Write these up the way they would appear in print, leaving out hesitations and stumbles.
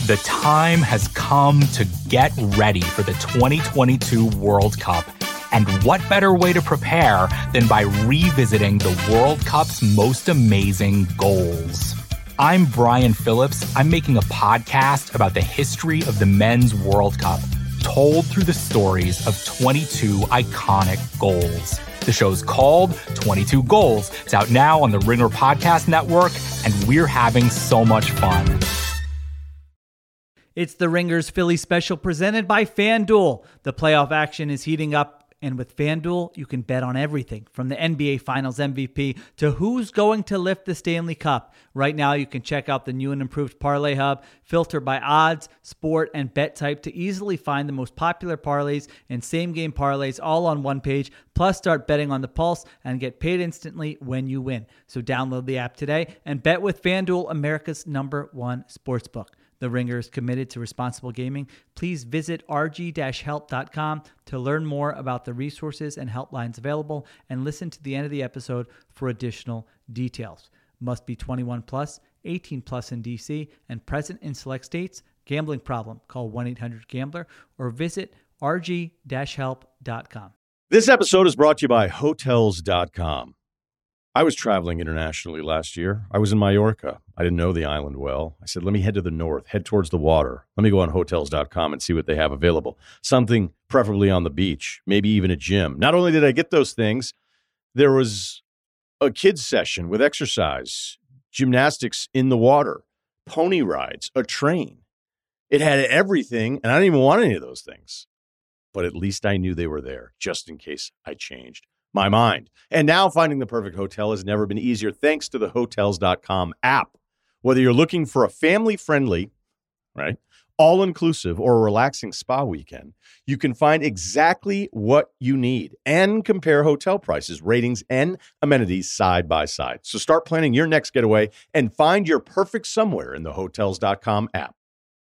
The time has come to get ready for the 2022 World Cup. And what better way to prepare than by revisiting the World Cup's most amazing goals? I'm Brian Phillips. I'm making a podcast about the history of the Men's World Cup, told through the stories of 22 iconic goals. The show's called 22 Goals. It's out now on the Ringer Podcast Network, and we're having so much fun. It's the Ringers Philly special presented by FanDuel. The playoff action is heating up, and with FanDuel, you can bet on everything from the NBA Finals MVP to who's going to lift the Stanley Cup. Right now, you can check out the new and improved Parlay Hub, filter by odds, sport, and bet type to easily find the most popular parlays and same-game parlays all on one page, plus start betting on the pulse and get paid instantly when you win. So download the app today and bet with FanDuel, America's #1 sportsbook. The Ringer is committed to responsible gaming. Please visit rg-help.com to learn more about the resources and helplines available and listen to the end of the episode for additional details. Must be 21 plus, 18 plus in DC, and present in select states. Gambling problem? Call 1-800-GAMBLER or visit rg-help.com. This episode is brought to you by Hotels.com. I was traveling internationally last year. I was in Mallorca. I didn't know the island well. I said, let me head to the north, head towards the water. Let me go on Hotels.com and see what they have available. Something preferably on the beach, maybe even a gym. Not only did I get those things, there was a kids session with exercise, gymnastics in the water, pony rides, a train. It had everything, and I didn't even want any of those things. But at least I knew they were there, just in case I changed my mind. And now finding the perfect hotel has never been easier thanks to the Hotels.com app. Whether you're looking for a family-friendly, right, all-inclusive or a relaxing spa weekend, you can find exactly what you need and compare hotel prices, ratings, and amenities side by side. So start planning your next getaway and find your perfect somewhere in the Hotels.com app.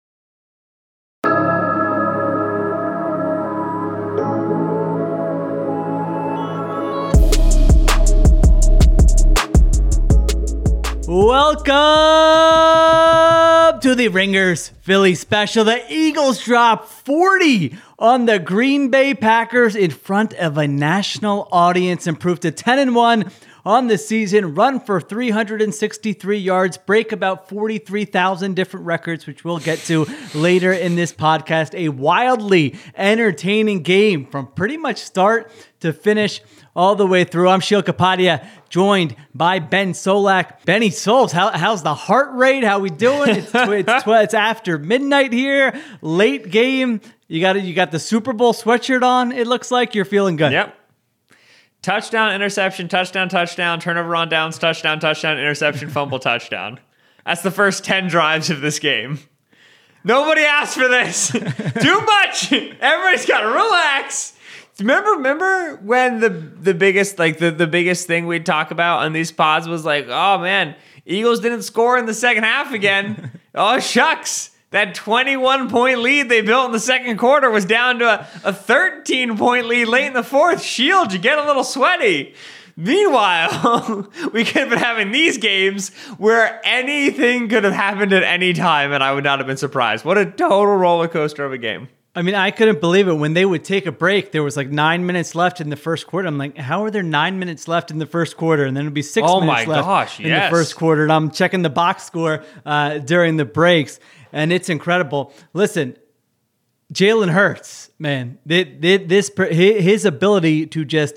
Welcome to the Ringers Philly special. The Eagles drop 40 on the Green Bay Packers in front of a national audience, improved to 10-1 on the season, run for 363 yards, break about 43,000 different records, which we'll get to later in this podcast. A wildly entertaining game from pretty much start to finish all the way through. I'm Sheil Kapadia, joined by Ben Solak. Benny Souls, how's the heart rate? How we doing? It's after midnight here, late game. You got the Super Bowl sweatshirt on. It looks like you're feeling good. Yep. Touchdown, interception, touchdown, turnover on downs, touchdown, interception, fumble, touchdown. That's the first 10 drives of this game. Nobody asked for this. Too much. Everybody's got to relax. Remember when the biggest the biggest thing we'd talk about on these pods was like, oh man, Eagles didn't score in the second half again. Oh shucks. That 21-point lead they built in the second quarter was down to a 13-point lead late in the fourth. Shield, you get a little sweaty. Meanwhile, we could have been having these games where anything could have happened at any time, and I would not have been surprised. What a total roller coaster of a game. I mean, I couldn't believe it. When they would take a break, there was like 9 minutes left in the first quarter. I'm like, how are there 9 minutes left in the first quarter? And then it'd be 6 minutes left in the first quarter. And I'm checking the box score during the breaks, and it's incredible. Listen, Jalen Hurts, man, his ability to just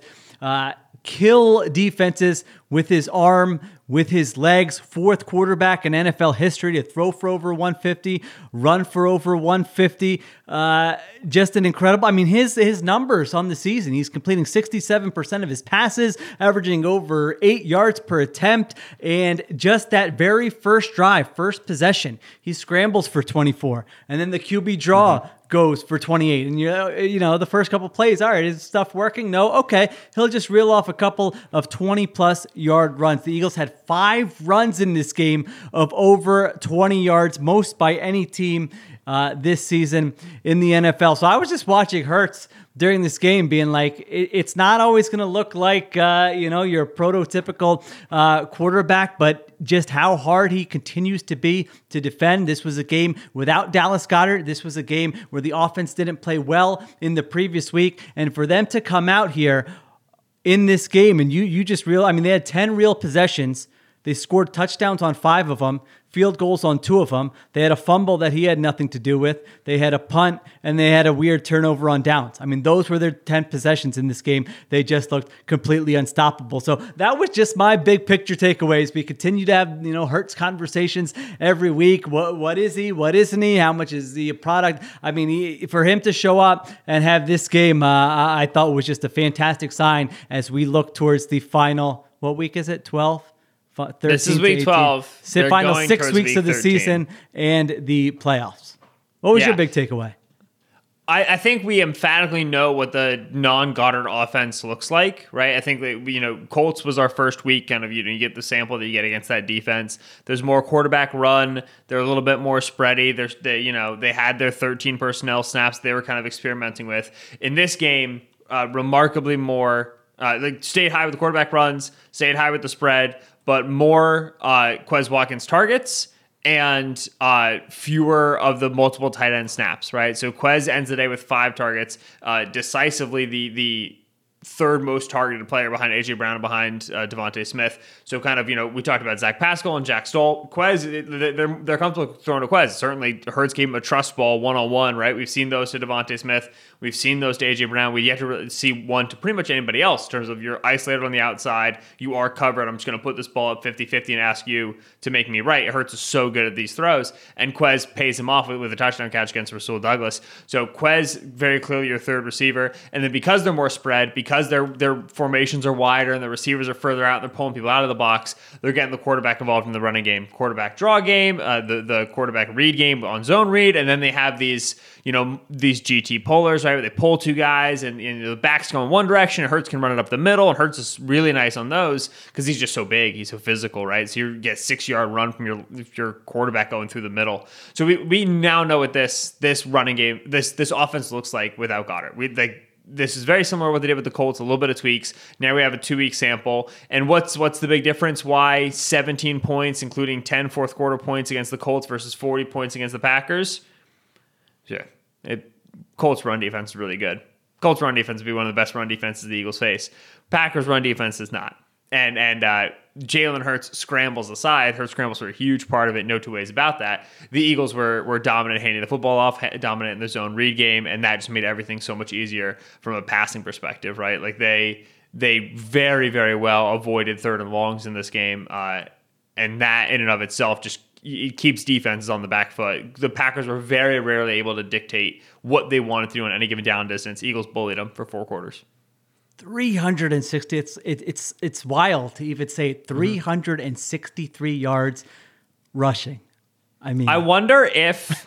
kill defenses with his arm, with his legs, fourth quarterback in NFL history to throw for over 150, run for over 150. Just an incredible, I mean, his numbers on the season, he's completing 67% of his passes, averaging over 8 yards per attempt. And just that very first drive, first possession, he scrambles for 24. And then the QB draw goes for 28. And you know, the first couple plays, all right, is stuff working? No, okay. He'll just reel off a couple of 20-plus yard runs. The Eagles had 5 runs in this game of over 20 yards, most by any team this season in the NFL. So I was just watching Hurts during this game being like, it's not always going to look like, your prototypical quarterback, but just how hard he continues to be to defend. This was a game without Dallas Goedert. This was a game where the offense didn't play well in the previous week. And for them to come out here in this game, and you just they had 10 real possessions. They scored touchdowns on 5 of them, field goals on 2 of them. They had a fumble that he had nothing to do with. They had a punt, and they had a weird turnover on downs. Those were their 10 possessions in this game. They just looked completely unstoppable. So that was just my big picture takeaways. We continue to have, Hurts conversations every week. What is he? What isn't he? How much is he a product? For him to show up and have this game, I thought was just a fantastic sign as we look towards the final, what week is it? 12? This is week 12. Final 6 weeks of the 13. Season and the playoffs. What was your big takeaway? I think we emphatically know what the non-Goddard offense looks like, right? I think that, Colts was our first week, kind of, you get the sample that you get against that defense. There's more quarterback run. They're a little bit more spready. They had their 13 personnel snaps they were kind of experimenting with. In this game, remarkably more, stayed high with the quarterback runs, stayed high with the spread, but more Quez Watkins targets and fewer of the multiple tight end snaps, right? So Quez ends the day with 5 targets, decisively the third most targeted player behind A.J. Brown and behind Devontae Smith. So kind of, we talked about Zach Pascal and Jack Stoll. Quez, they're comfortable throwing to Quez. Certainly, Hurts gave him a trust ball one-on-one, right? We've seen those to Devontae Smith. We've seen those to A.J. Brown. We yet to really see one to pretty much anybody else in terms of you're isolated on the outside. You are covered. I'm just going to put this ball up 50-50 and ask you to make me right. Hurts is so good at these throws. And Quez pays him off with a touchdown catch against Rasul Douglas. So Quez, very clearly your third receiver. And then because they're more spread, because their formations are wider and the receivers are further out and they're pulling people out of the box, they're getting the quarterback involved in the running game, quarterback draw game, the quarterback read game on zone read. And then they have these GT pullers, right? Where they pull 2 guys and the back's going one direction and Hurts can run it up the middle, and Hurts is really nice on those because he's just so big. He's so physical, right? So you get 6-yard run from your quarterback going through the middle. So we now know what this running game, this offense looks like without Goddard. This is very similar to what they did with the Colts, a little bit of tweaks. Now we have a 2-week sample. And what's the big difference? Why 17 points, including 10 fourth quarter points against the Colts versus 40 points against the Packers? Yeah. Colts run defense is really good. Colts run defense would be one of the best run defenses the Eagles face. Packers run defense is not. And Jalen Hurts scrambles aside. Hurts scrambles were a huge part of it, no two ways about that. The Eagles were dominant, handing the football off, dominant in the zone read game, and that just made everything so much easier from a passing perspective, right? Like they very, very well avoided 3rd and longs in this game, and that in and of itself just it keeps defenses on the back foot. The Packers were very rarely able to dictate what they wanted to do on any given down distance. Eagles bullied them for 4 quarters. 360. It's wild to even say 363 yards rushing. I wonder if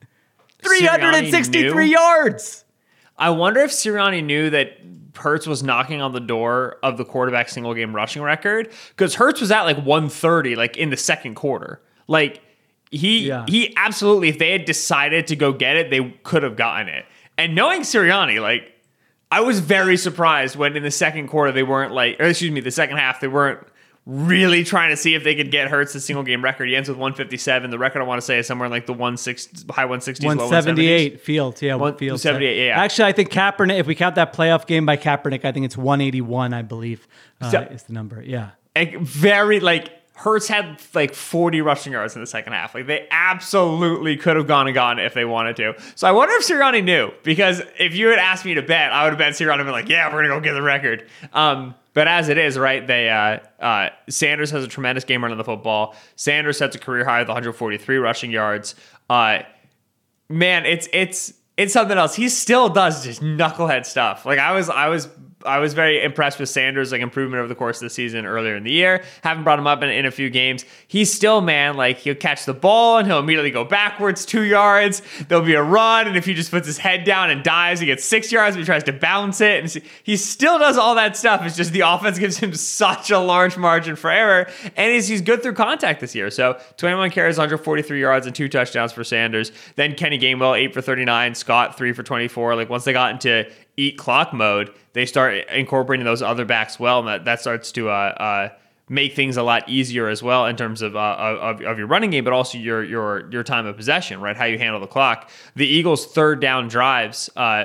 363 yards. I wonder if Sirianni knew that Hurts was knocking on the door of the quarterback single game rushing record, because Hurts was at 130 in the second quarter. He absolutely, if they had decided to go get it, they could have gotten it. And knowing Sirianni, I was very surprised when in the second quarter they weren't the second half, they weren't really trying to see if they could get Hurts the single game record. He ends with 157. The record I want to say is somewhere in the high 160s, 178 Fields. Yeah, 178. Yeah. Actually, I think Kaepernick, if we count that playoff game by Kaepernick, I think it's 181. I believe is the number. Yeah, very Hurts had 40 rushing yards in the second half. They absolutely could have gone and gotten it if they wanted to. So I wonder if Sirianni knew, because if you had asked me to bet, I would have bet Sirianni and been yeah, we're going to go get the record. But as it is, right, Sanders has a tremendous game running the football. Sanders sets a career high with 143 rushing yards. Man, it's something else. He still does just knucklehead stuff. I was I was very impressed with Sanders, like improvement over the course of the season earlier in the year. Haven't brought him up in a few games. He's still, man, like he'll catch the ball and he'll immediately go backwards 2 yards. There'll be a run, and if he just puts his head down and dives, he gets 6 yards, but he tries to bounce it. And he still does all that stuff. It's just the offense gives him such a large margin for error, and he's good through contact this year. So 21 carries, 143 yards, and 2 touchdowns for Sanders. Then Kenny Gainwell, 8 for 39. Scott, 3 for 24. Like once they got into eat clock mode, they start incorporating those other backs well, and that starts to make things a lot easier as well in terms of your running game, but also your time of possession, right? How you handle the clock. The Eagles' third down drives,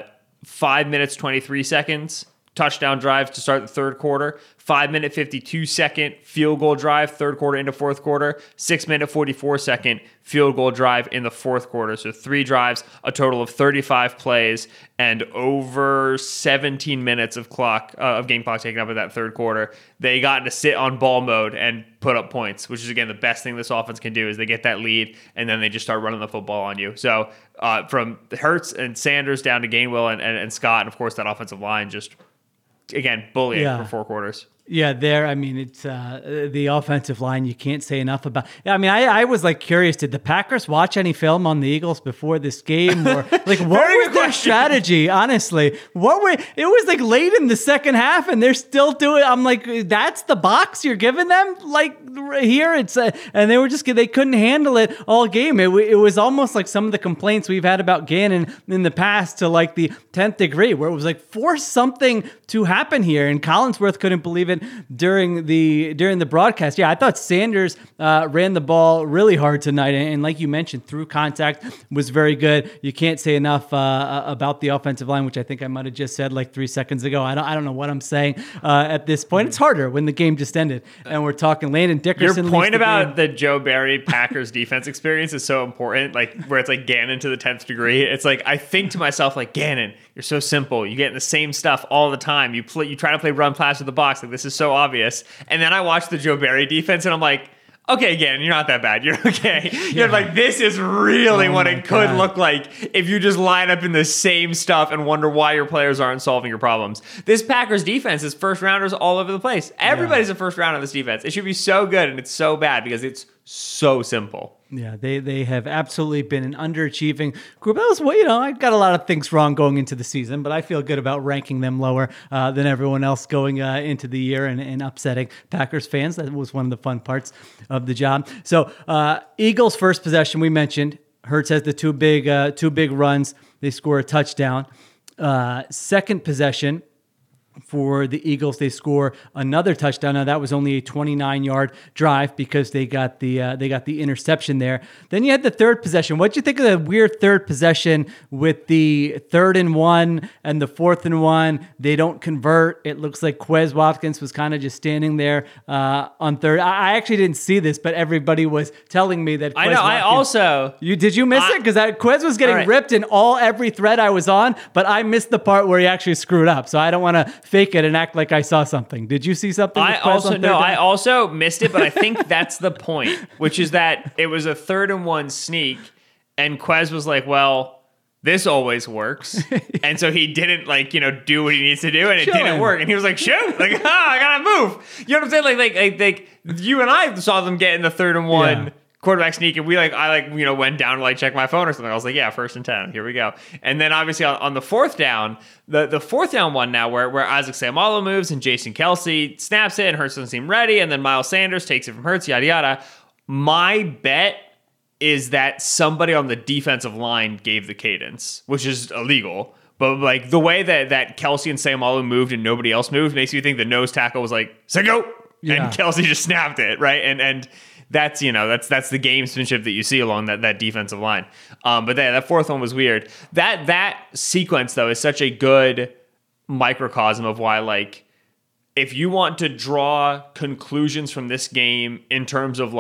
5 minutes 23 seconds. Touchdown drive to start the third quarter, 5 minute 52 second field goal drive, third quarter into fourth quarter, 6 minute 44 second field goal drive in the fourth quarter. So 3 drives, a total of 35 plays, and over 17 minutes of game clock taken up in that third quarter. They got to sit on ball mode and put up points, which is, again, the best thing this offense can do is they get that lead and then they just start running the football on you. So from Hurts and Sanders down to Gainwell and Scott, and of course that offensive line just, again, bullying for 4 quarters. Yeah, it's the offensive line. You can't say enough about. I mean, I was like curious. Did the Packers watch any film on the Eagles before this game, or like what was their strategy? Honestly, it was like late in the second half, and they're still doing. I'm like, that's the box you're giving them. Like here, it's and they couldn't handle it all game. It was almost like some of the complaints we've had about Gannon in the past to like the 10th degree, where it was like force something to happen here, and Collinsworth couldn't believe it during the broadcast. Yeah, I thought Sanders ran the ball really hard tonight, and like you mentioned, through contact was very good. You can't say enough about the offensive line, which I think I might have just said like 3 seconds ago. I don't know what I'm saying at this point. It's harder when the game just ended, and we're talking Landon Dickerson. Your point about the Joe Barry Packers defense experience is so important, like where it's like Gannon to the 10th degree. It's like I think to myself, like, Gannon, you're so simple. You get in the same stuff all the time. You try to play run pass to the box. Like, this is so obvious. And then I watch the Joe Barry defense and I'm like, okay, again, you're not that bad. You're okay. You're like, this is really what it could look like if you just line up in the same stuff and wonder why your players aren't solving your problems. This Packers defense is first rounders all over the place. Everybody's a first rounder on this defense. It should be so good, and it's so bad because it's so simple. Yeah, they have absolutely been an underachieving group. That was, I got a lot of things wrong going into the season, but I feel good about ranking them lower than everyone else going into the year and upsetting Packers fans. That was one of the fun parts of the job. So Eagles' first possession, we mentioned. Hurts has the two big runs. They score a touchdown. Second possession for the Eagles, they score another touchdown. Now that was only a 29-yard drive because they got the interception there. Then you had the third possession. What'd you think of the weird third possession with the 3rd and 1 and the 4th and 1? They don't convert. It looks like Quez Watkins was kind of just standing there on third. I actually didn't see this, but everybody was telling me that. I know. Watkins, I also. Did you miss it? Because Quez was getting ripped in every thread I was on, but I missed the part where he actually screwed up. So I don't want to fake it and act like I saw something. Did you see something? I also missed it, but I think that's the point, which is that it was a 3rd and 1 sneak, and Quez was like, well, this always works. And so he didn't do what he needs to do, and it didn't work. And he was like, shoot, like, I gotta move. You know what I'm saying? Like you and I saw them get in the 3rd and 1. Yeah. Quarterback sneak, and I went down to check my phone or something. I was like, yeah, 1st and 10, here we go. And then obviously on the 4th down, the 4th down one now where Isaac Seumalo moves and Jason Kelce snaps it and Hurts doesn't seem ready, and then Miles Sanders takes it from Hurts, yada yada. My bet is that somebody on the defensive line gave the cadence, which is illegal. But like the way that Kelce and Seumalo moved and nobody else moved makes you think the nose tackle was like, say go, and Kelce just snapped it, right? And that's the gamesmanship that you see along that defensive line. But that 4th one was weird. That sequence though is such a good microcosm of why, if you want to draw conclusions from this game in terms of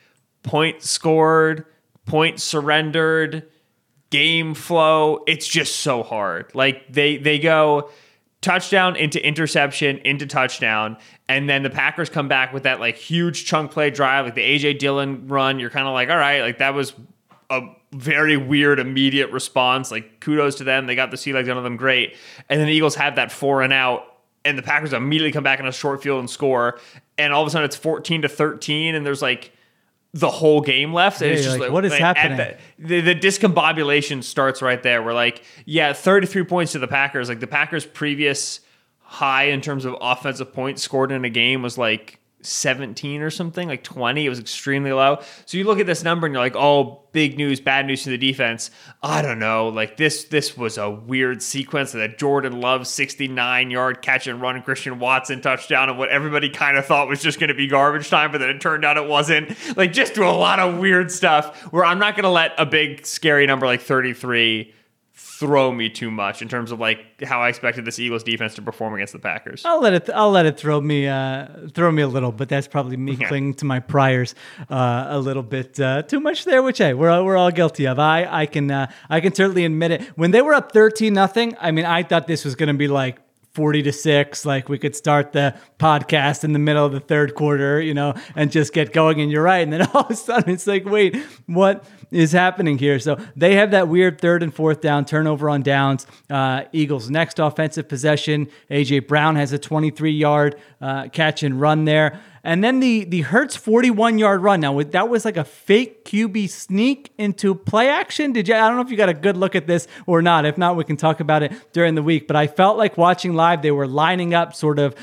points scored, points surrendered, game flow, it's just so hard. They go touchdown into interception into touchdown, and then the Packers come back with that huge chunk play drive, like the A.J. Dillon run. You're kind of like, all right, that was a very weird immediate response. Kudos to them. They got the sea legs under them, great. And then the Eagles have that 4 and out and the Packers immediately come back in a short field and score, and all of a sudden it's 14-13, and there's like the whole game left. And it's just like, what is happening? The discombobulation starts right there. We're like, 33 points to the Packers. Like the Packers' previous high in terms of offensive points scored in a game was like 17 or something, like 20. It was extremely low. So you look at this number and you're like, oh, big news, bad news to the defense. I don't know. Like this was a weird sequence that Jordan Love's 69-yard catch and run, Christian Watson touchdown, and what everybody kind of thought was just going to be garbage time, but then it turned out it wasn't. Like just do a lot of weird stuff where I'm not going to let a big scary number like 33 throw me too much in terms of like how I expected this Eagles defense to perform against the Packers. I'll let it throw me a little, but that's probably me clinging to my priors a little bit too much there, which hey, we're all guilty of. I can certainly admit it. When they were up 13-0, I mean, I thought this was going to be like 40-6, like we could start the podcast in the middle of the third quarter, and just get going. And you're right. And then all of a sudden it's like, wait, what is happening here? So they have that weird 3rd and 4th down, turnover on downs. Eagles' next offensive possession, A.J. Brown has a 23-yard catch and run there. And then the Hurts 41-yard run. Now, that was like a fake QB sneak into play action. I don't know if you got a good look at this or not. If not, we can talk about it during the week. But I felt like watching live, they were lining up sort of,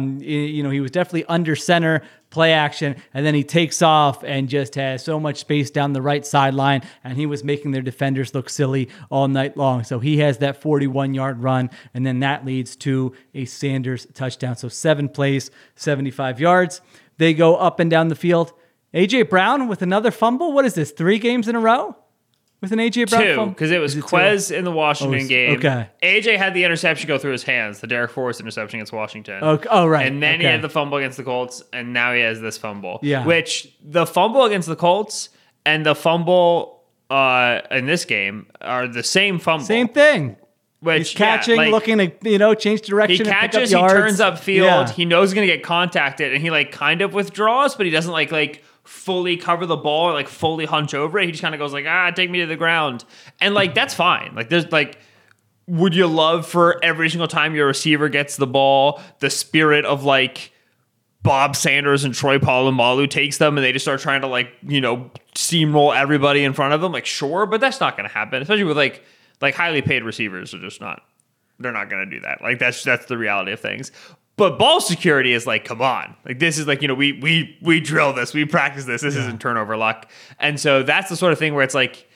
he was definitely under center, play action, and then he takes off and just has so much space down the right sideline, and he was making their defenders look silly all night long. So he has that 41-yard run, and then that leads to a Sanders touchdown. So 7 plays, 75 yards. They go up and down the field. A.J. Brown with another fumble. What is this, 3 games in a row? With an A.J. Brown fumble? 2, because it was Quez in the Washington game. Okay. A.J. had the interception go through his hands, the Derek Forrest interception against Washington. Oh, right. And then he had the fumble against the Colts, and now he has this fumble. Yeah. Which, the fumble against the Colts and the fumble in this game are the same fumble. Same thing. Which, he's catching, looking to, change direction. He catches, he turns upfield, he knows he's going to get contacted, and he kind of withdraws, but he doesn't like fully cover the ball or fully hunch over it. He just kind of goes take me to the ground. And that's fine. There's would you love for every single time your receiver gets the ball, the spirit of Bob Sanders and Troy Polamalu takes them and they just start trying to steamroll everybody in front of them? Sure, but that's not going to happen, especially with highly paid receivers are just not, they're not going to do that. That's the reality of things. But ball security is come on. This is we drill this, we practice this. This isn't turnover luck. And so that's the sort of thing where it's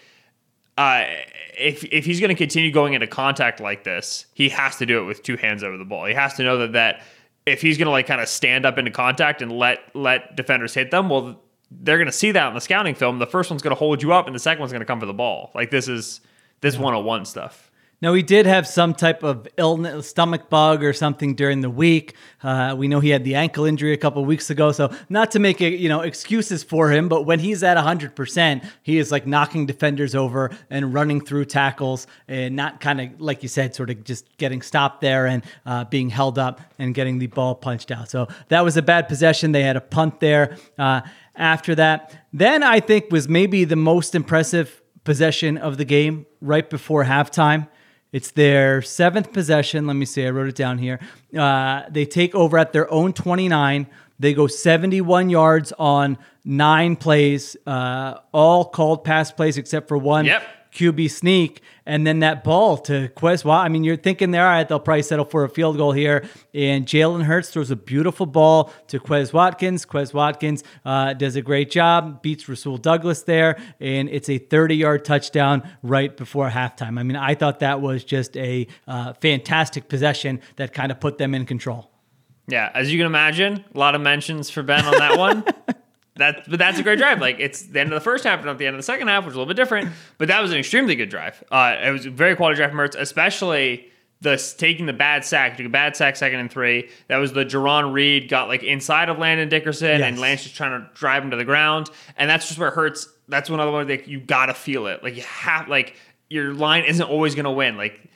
if he's going to continue going into contact like this, he has to do it with 2 hands over the ball. He has to know that if he's going to kind of stand up into contact and let defenders hit them, well, they're going to see that on the scouting film. The first one's going to hold you up and the second one's going to come for the ball. This is 101 stuff. Now, he did have some type of illness, stomach bug or something during the week. We know he had the ankle injury a couple of weeks ago. So not to make excuses for him, but when he's at 100%, he is knocking defenders over and running through tackles and not kind of, like you said, sort of just getting stopped there and being held up and getting the ball punched out. So that was a bad possession. They had a punt there after that. Then I think was maybe the most impressive possession of the game right before halftime. It's their 7th possession. Let me see. I wrote it down here. They take over at their own 29. They go 71 yards on 9 plays, all called pass plays except for one QB sneak. And then that ball to Quez Watkins. I mean, you're thinking there, all right, they'll probably settle for a field goal here. And Jalen Hurts throws a beautiful ball to Quez Watkins. Quez Watkins does a great job, beats Rasul Douglas there, and it's a 30-yard touchdown right before halftime. I mean, I thought that was just a fantastic possession that kind of put them in control. Yeah, as you can imagine, a lot of mentions for Ben on that one. But that's a great drive. It's the end of the first half and not the end of the second half, which is a little bit different. But that was an extremely good drive. It was a very quality drive from Hurts, especially taking the bad sack. Took a bad sack, 2nd and 3. That was the Jerron Reed got inside of Landon Dickerson, and Lance just trying to drive him to the ground. And that's just where Hurts. That's another one you gotta feel it. You have your line isn't always gonna win.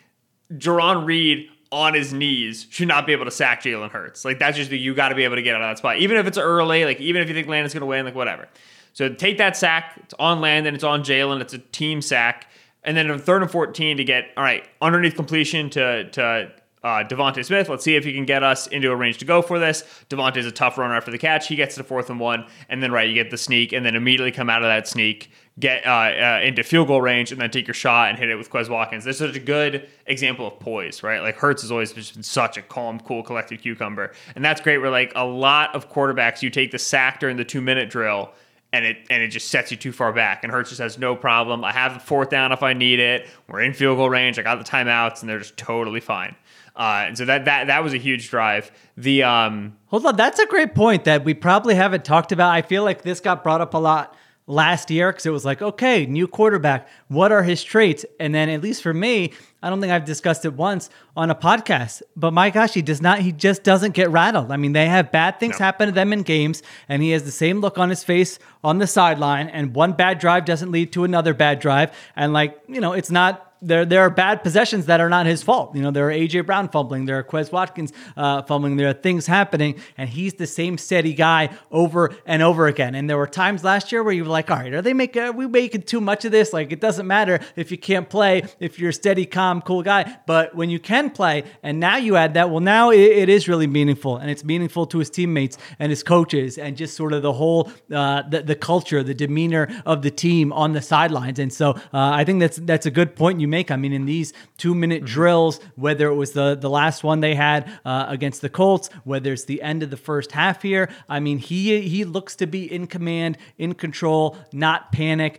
Jerron Reed on his knees should not be able to sack Jalen Hurts. That's just you got to be able to get out of that spot. Even if it's early, even if you think Landon's going to win, whatever. So take that sack. It's on Landon. It's on Jalen. It's a team sack. And then on 3rd and 14 to get, all right, underneath completion to Devontae Smith, let's see if he can get us into a range to go for this. Devontae's a tough runner after the catch. He gets to 4th and 1, and then you get the sneak, and then immediately come out of that sneak, get into field goal range, and then take your shot and hit it with Quez Watkins. This is such a good example of poise, right? Like Hurts has always just been such a calm, cool, collected cucumber, and that's great. Where like a lot of quarterbacks, you take the sack during the 2-minute drill, and it just sets you too far back. And Hurts just has no problem. I have the 4th down if I need it. We're in field goal range. I got the timeouts, and they're just totally fine. And so that was a huge drive. Hold on, that's a great point that we probably haven't talked about. I feel like this got brought up a lot last year because it was like, okay, new quarterback, what are his traits? And then at least for me, I don't think I've discussed it once on a podcast, but my gosh, he just doesn't get rattled. I mean, they have bad things happen to them in games, and he has the same look on his face on the sideline, and one bad drive doesn't lead to another bad drive. And it's not, there are bad possessions that are not his fault. There are A.J. Brown fumbling, there are Quez Watkins fumbling, there are things happening, and he's the same steady guy over and over again. And there were times last year where you were like, all right, are we making too much of this? Like, it doesn't matter if you can't play, if you're a steady, calm, cool guy. But when you can play, and now you add that, well, now it is really meaningful, and it's meaningful to his teammates and his coaches, and just sort of the whole, the culture, the demeanor of the team on the sidelines. And so I think that's a good point you make. I mean, in these 2-minute drills, whether it was the last one they had against the Colts, whether it's the end of the first half here, I mean, he looks to be in command, in control, not frenetic.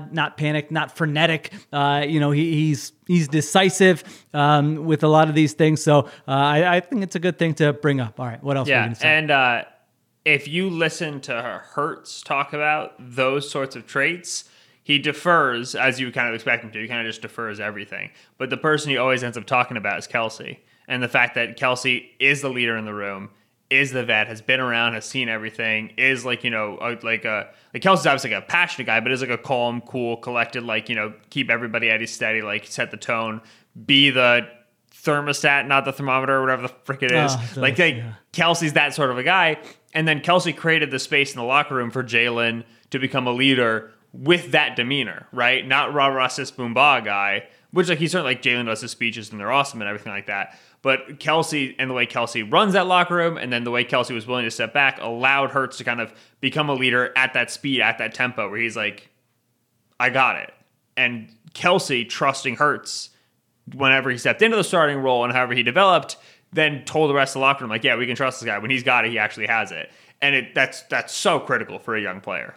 He's decisive with a lot of these things. So I think it's a good thing to bring up. All right, what else are you going to say? And if you listen to Hurts talk about those sorts of traits, he defers, as you would kind of expect him to. He kind of just defers everything. But the person he always ends up talking about is Kelce. And the fact that Kelce is the leader in the room, is the vet, has been around, has seen everything, is Kelce's obviously like a passionate guy, but is like a calm, cool, collected, keep everybody at his steady, set the tone, be the thermostat, not the thermometer, or whatever the frick it is. Kelce's that sort of a guy. And then Kelce created the space in the locker room for Jalen to become a leader with that demeanor, right? Not rah-rah sis boom bah guy, which he's certainly Jalen does his speeches and they're awesome and everything like that. But Kelce, and the way Kelce runs that locker room, and then the way Kelce was willing to step back, allowed Hurts to kind of become a leader at that speed, at that tempo, where he's like, I got it. And Kelce, trusting Hurts whenever he stepped into the starting role and however he developed, then told the rest of the locker room, yeah, we can trust this guy. When he's got it, he actually has it. And that's so critical for a young player.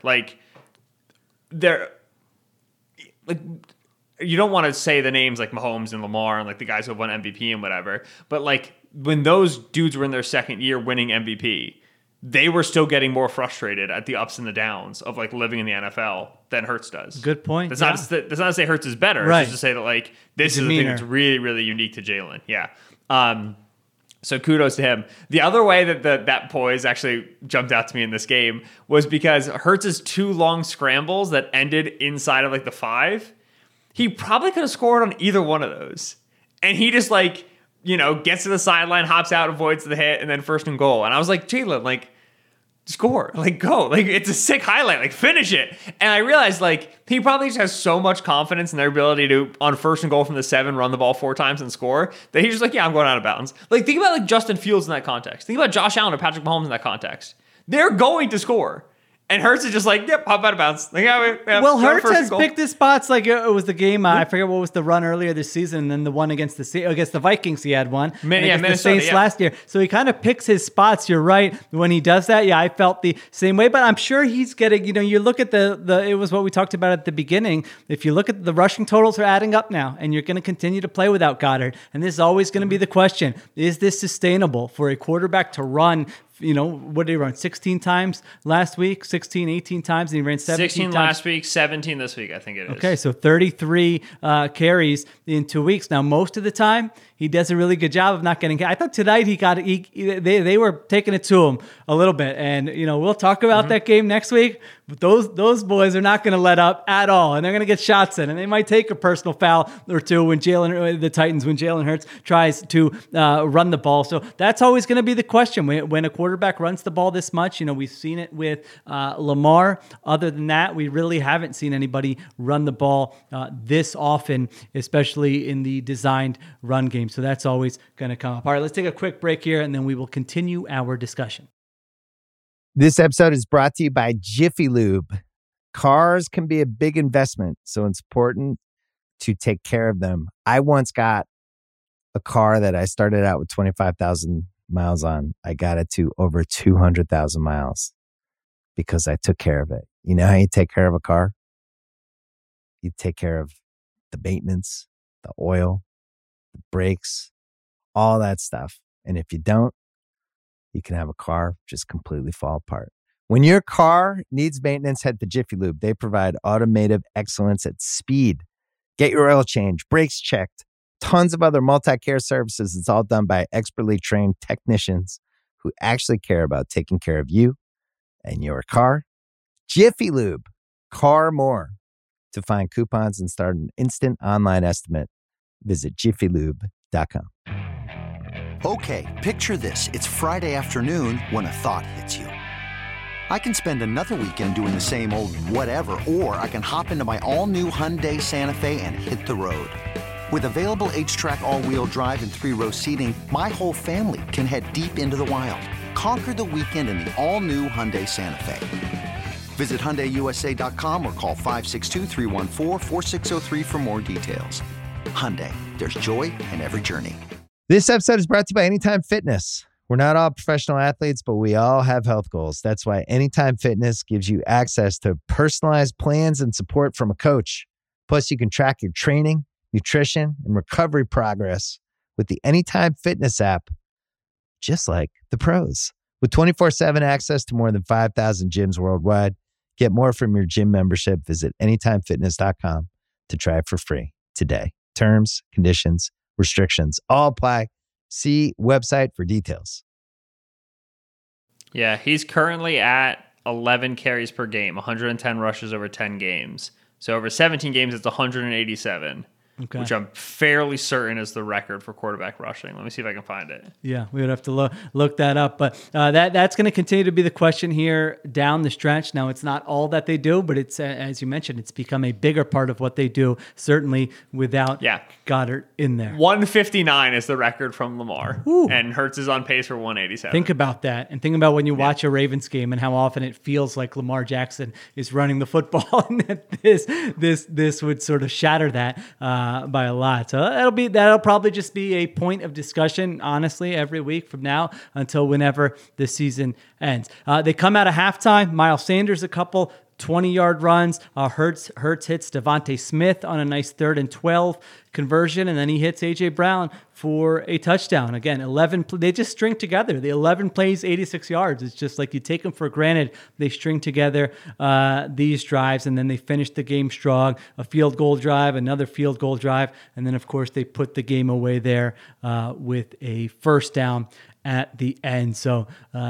You don't want to say the names like Mahomes and Lamar and the guys who have won MVP and whatever, but when those dudes were in their second year winning MVP, they were still getting more frustrated at the ups and the downs of living in the NFL than Hurts does. Good point. That's not to say Hurts is better. Right. It's just to say that this is the thing that's really, really unique to Jalen. Yeah. So kudos to him. The other way that poise actually jumped out to me in this game was because Hurts' 2 long scrambles that ended inside of the 5, he probably could have scored on either one of those. And he just gets to the sideline, hops out, avoids the hit, and then 1st and goal. And I was like, Jalen, score, go, it's a sick highlight, finish it. And I realized he probably just has so much confidence in their ability to, on 1st and goal from the 7, run the ball 4 times and score, that he's just yeah, I'm going out of bounds. Think about Justin Fields in that context. Think about Josh Allen or Patrick Mahomes in that context. They're going to score. And Hurts is just yep, hop out of bounds. Well, Hurts has picked his spots. It was the game. I forget what was the run earlier this season, and then the one against the Vikings. He had one. Against the Saints last year. So he kind of picks his spots. You're right when he does that. Yeah, I felt the same way. But I'm sure he's getting. You look at the. It was what we talked about at the beginning. If you look at the rushing totals, are adding up now, and you're going to continue to play without Goddard. And this is always going to be the question: is this sustainable for a quarterback to run? What did he run? 16 times last week, 16, 18 times, and he ran 17 16 times. last week, 17 this week, I think it is. Okay, so 33 carries in 2 weeks. Now, most of the time, he does a really good job of not getting. I thought tonight they were taking it to him a little bit, and we'll talk about that game next week But those boys are not going to let up at all, and they're going to get shots in, and they might take a personal foul or two when the Titans, when Jalen Hurts tries to run the ball. So that's always going to be the question when a quarterback runs the ball this much. We've seen it with Lamar. Other than that, we really haven't seen anybody run the ball this often, especially in the designed run game. So that's always going to come up. All right, let's take a quick break here, and then we will continue our discussion. This episode is brought to you by Jiffy Lube. Cars can be a big investment, so it's important to take care of them. I once got a car that I started out with 25,000 miles on. I got it to over 200,000 miles because I took care of it. You know how you take care of a car? You take care of the maintenance, the oil, the brakes, all that stuff. And if you don't, you can have a car just completely fall apart. When your car needs maintenance, head to Jiffy Lube. They provide automotive excellence at speed. Get your oil change, brakes checked, tons of other multi-care services. It's all done by expertly trained technicians who actually care about taking care of you and your car. Jiffy Lube, car more. To find coupons and start an instant online estimate, visit jiffylube.com. Okay, picture this. It's Friday afternoon when a thought hits you. I can spend another weekend doing the same old whatever, or I can hop into my all-new Hyundai Santa Fe and hit the road. With available H-Track all-wheel drive and 3-row seating, my whole family can head deep into the wild. Conquer the weekend in the all-new Hyundai Santa Fe. Visit HyundaiUSA.com or call 562-314-4603 for more details. Hyundai, there's joy in every journey. This episode is brought to you by Anytime Fitness. We're not all professional athletes, but we all have health goals. That's why Anytime Fitness gives you access to personalized plans and support from a coach. Plus, you can track your training, nutrition, and recovery progress with the Anytime Fitness app, just like the pros. With 24/7 access to more than 5,000 gyms worldwide, get more from your gym membership. Visit anytimefitness.com to try it for free today. Terms, conditions, restrictions all apply. See website for details. Yeah, he's currently at 11 carries per game, 110 rushes over 10 games. So over 17 games, it's 187. Okay. Which I'm fairly certain is the record for quarterback rushing. Let me see if I can find it. Yeah, we would have to look that up. But that's going to continue to be the question here down the stretch. Now, it's not all that they do, but it's, as you mentioned, it's become a bigger part of what they do, certainly without Goddard in there. 159 is the record from Lamar. Ooh. And Hurts is on pace for 187. Think about that. And think about when you watch a Ravens game and how often it feels like Lamar Jackson is running the football, and that this would sort of shatter that by a lot. So that'll probably just be a point of discussion, honestly, every week from now until whenever the season ends. They come out of halftime. Miles Sanders, a couple 20-yard runs. Hurts hits Devontae Smith on a nice 3rd and 12 conversion, and then he hits A.J. Brown for a touchdown. Again, 11. They just string together. The 11 plays, 86 yards. It's just like you take them for granted. They string together these drives, and then they finish the game strong. A field goal drive, another field goal drive, and then, of course, they put the game away there with a first down at the end. So,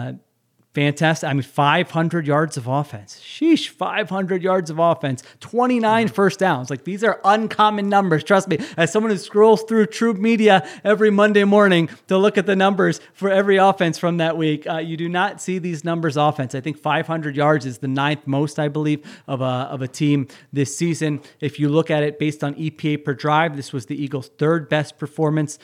fantastic. I mean, 500 yards of offense. Sheesh, 500 yards of offense, 29 first downs. Like, these are uncommon numbers. Trust me, as someone who scrolls through True Media every Monday morning to look at the numbers for every offense from that week, you do not see these numbers offense. I think 500 yards is the 9th most, I believe, of a team this season. If you look at it based on EPA per drive, this was the Eagles' 3rd best performance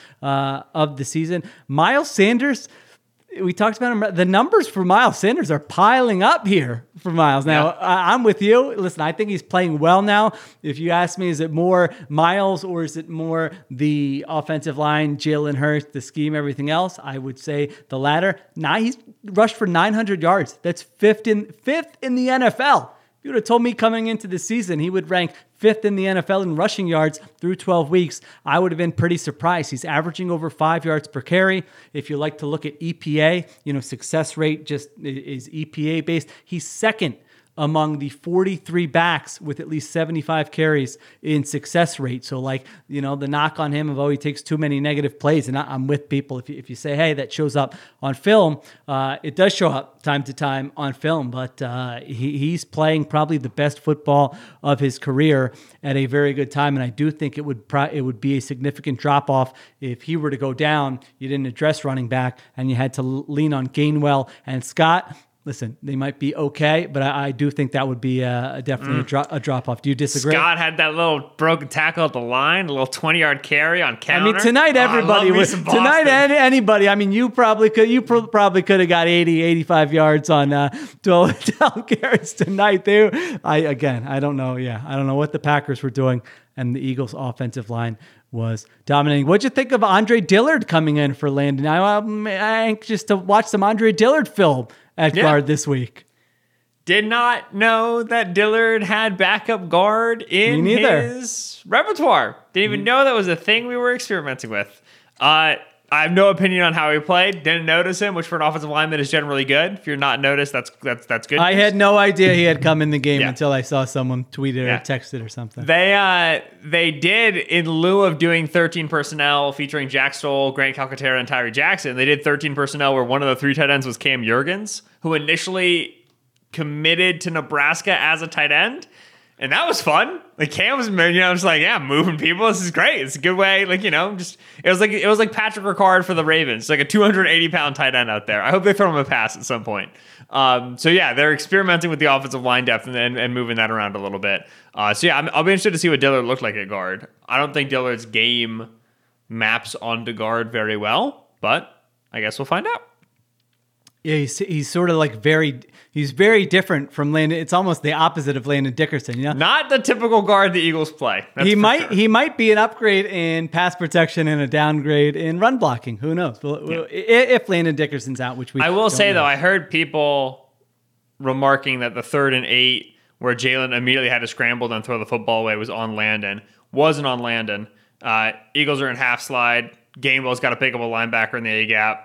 of the season. Miles Sanders, we talked about him. The numbers for Miles Sanders are piling up here for Miles. Now, I'm with you. Listen, I think he's playing well now. If you ask me, is it more Miles or is it more the offensive line, Jalen Hurts, the scheme, everything else? I would say the latter. Now he's rushed for 900 yards. That's fifth in the NFL. If you would have told me coming into the season he would rank 5th in the NFL in rushing yards through 12 weeks, I would have been pretty surprised. He's averaging over 5 yards per carry. If you like to look at EPA, success rate just is EPA based. He's 2nd among the 43 backs with at least 75 carries in success rate. So the knock on him of, he takes too many negative plays. And I'm with people. If you say, hey, that shows up on film, it does show up time to time on film, but he's playing probably the best football of his career at a very good time. And I do think it would be a significant drop off if he were to go down. You didn't address running back and you had to lean on Gainwell and Scott. Listen, they might be okay, but I do think that would be definitely a drop-off. Do you disagree? Scott had that little broken tackle at the line, a little 20-yard carry on counter. I mean, tonight everybody was. Tonight anybody. I mean, you probably could have got 80, 85 yards on 12 carries tonight. I don't know. Yeah, I don't know what the Packers were doing, and the Eagles' offensive line was dominating. What'd you think of Andre Dillard coming in for Landon? I'm anxious to watch some Andre Dillard film at guard this week. Did not know that Dillard had backup guard in his repertoire. Didn't even know that was a thing we were experimenting with. I have no opinion on how he played. Didn't notice him, which for an offensive lineman is generally good. If you're not noticed, that's good. I had no idea he had come in the game until I saw someone tweet it or text it or something. They did, in lieu of doing 13 personnel featuring Jack Stoll, Grant Calcaterra, and Tyree Jackson, they did 13 personnel where one of the 3 tight ends was Cam Jurgens, who initially committed to Nebraska as a tight end. And that was fun. Like Cam was, just moving people. This is great. It's a good way. It was like Patrick Ricard for the Ravens, like a 280-pound tight end out there. I hope they throw him a pass at some point. They're experimenting with the offensive line depth and moving that around a little bit. I'll be interested to see what Dillard looked like at guard. I don't think Dillard's game maps onto guard very well, but I guess we'll find out. Yeah, he's sort of he's very different from Landon. It's almost the opposite of Landon Dickerson, Not the typical guard the Eagles play. He might be an upgrade in pass protection and a downgrade in run blocking. Who knows? If Landon Dickerson's out, which I will say though, I heard people remarking that the 3rd and 8 where Jalen immediately had to scramble and throw the football away was on Landon. Wasn't on Landon. Eagles are in half slide. Gainwell's got to pick up a linebacker in the A gap.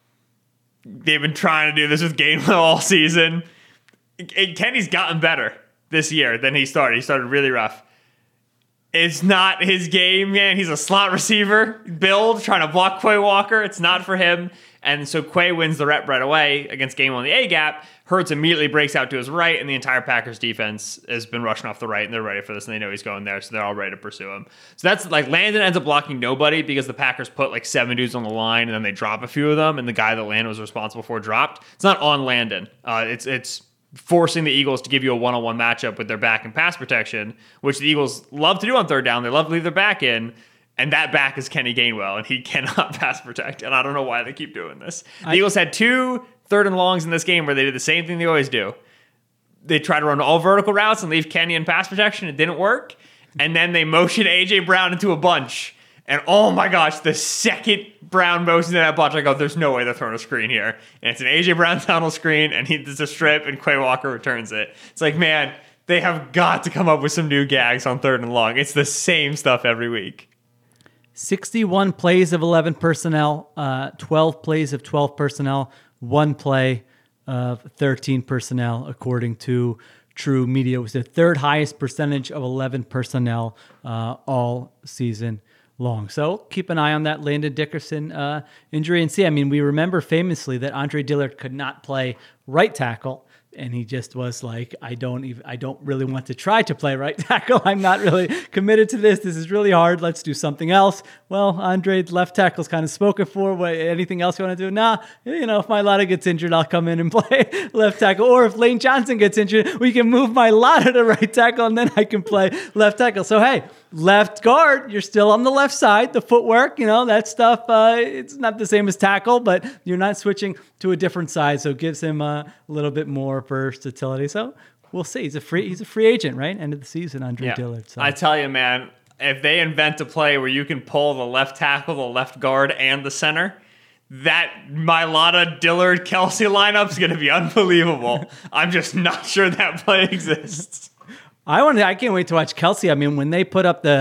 They've been trying to do this with Gainwell all season. Kenny's gotten better this year than he started. He started really rough. It's not his game, man. He's a slot receiver build, trying to block Quay Walker. It's not for him. And so Quay wins the rep right away against Gainwell in the A-gap. Hurts immediately breaks out to his right, and the entire Packers defense has been rushing off the right, and they're ready for this, and they know he's going there, so they're all ready to pursue him. So that's Landon ends up blocking nobody because the Packers put 7 dudes on the line, and then they drop a few of them, and the guy that Landon was responsible for dropped. It's not on Landon. It's forcing the Eagles to give you a one-on-one matchup with their back and pass protection, which the Eagles love to do on 3rd down. They love to leave their back in. And that back is Kenny Gainwell, and he cannot pass protect. And I don't know why they keep doing this. The Eagles had 2 3rd and longs in this game where they did the same thing they always do. They try to run all vertical routes and leave Kenny in pass protection. It didn't work. And then they motion A.J. Brown into a bunch. And oh my gosh, the second Brown motions in that bunch, I go, there's no way they're throwing a screen here. And it's an A.J. Brown tunnel screen, and he does a strip, and Quay Walker returns it. It's like, man, they have got to come up with some new gags on 3rd and long. It's the same stuff every week. 61 plays of 11 personnel, 12 plays of 12 personnel, 1 play of 13 personnel, according to True Media. It was the 3rd highest percentage of 11 personnel all season long. So keep an eye on that Landon Dickerson injury and see. I mean, we remember famously that Andre Dillard could not play right tackle. And he just was like, I don't really want to try to play right tackle. I'm not really committed to this. This is really hard. Let's do something else. Well, Andre, left tackle's kind of spoken for. Anything else you want to do? Nah, if Mailata gets injured, I'll come in and play left tackle. Or if Lane Johnson gets injured, we can move Mailata to right tackle, and then I can play left tackle. So, hey, left guard, you're still on the left side. The footwork, that stuff, it's not the same as tackle, but you're not switching to a different side. So it gives him a little bit more versatility. So we'll see. He's a free agent, right? End of the season, Andre Dillard. So. I tell you, man, if they invent a play where you can pull the left tackle, the left guard, and the center, that Mailata, Dillard, Kelsey lineup is going to be unbelievable. I'm just not sure that play exists. I can't wait to watch Kelsey. I mean, when they put up the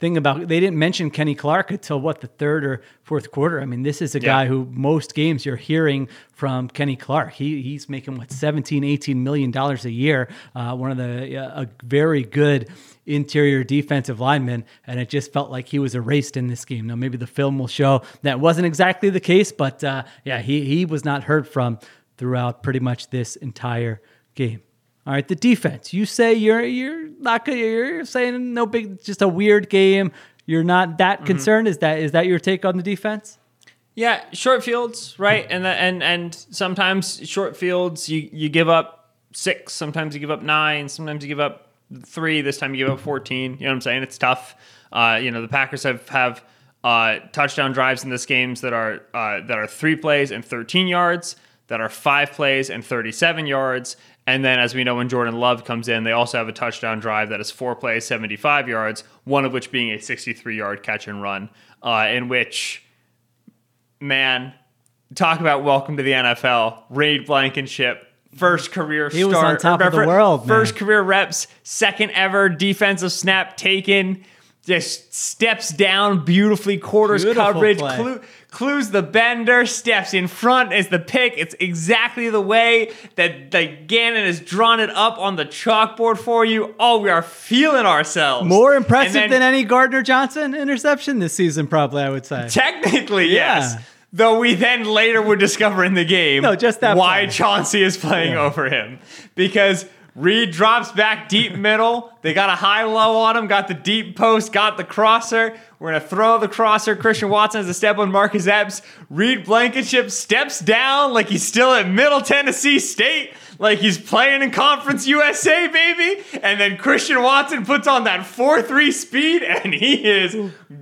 thing about, they didn't mention Kenny Clark until the third or fourth quarter. I mean, this is a guy who most games you're hearing from Kenny Clark. He's making $17-18 million a year. One of a very good interior defensive lineman, and it just felt like he was erased in this game. Now, maybe the film will show that wasn't exactly the case, but he was not heard from throughout pretty much this entire game. All right, the defense. You say you're not good. You're saying no big, just a weird game. You're not that concerned. Is that your take on the defense? Yeah, short fields, right? And sometimes short fields you give up 6, sometimes you give up 9, sometimes you give up 3. This time you give up 14. You know what I'm saying? It's tough. The Packers have touchdown drives in this games that are 3 plays and 13 yards, that are 5 plays and 37 yards. And then, as we know, when Jordan Love comes in, they also have a touchdown drive that is 4 plays, 75 yards, one of which being a 63-yard catch and run, in which, man, talk about welcome to the NFL. Reed Blankenship, first career start. He was on top of the world, First career reps, second ever defensive snap taken. Just steps down beautifully, quarters coverage, clues the bender, steps in front as the pick. It's exactly the way that Gannon has drawn it up on the chalkboard for you. Oh, we are feeling ourselves. More impressive than any Gardner Johnson interception this season, probably, I would say. Technically, yes. Though we then later would discover in the game why Chauncey is playing over him. Because Reed drops back deep middle. They got a high-low on him, got the deep post, got the crosser. We're going to throw the crosser. Christian Watson has a step on Marcus Epps. Reed Blankenship steps down like he's still at Middle Tennessee State, like he's playing in Conference USA, baby. And then Christian Watson puts on that 4.3 speed, and he is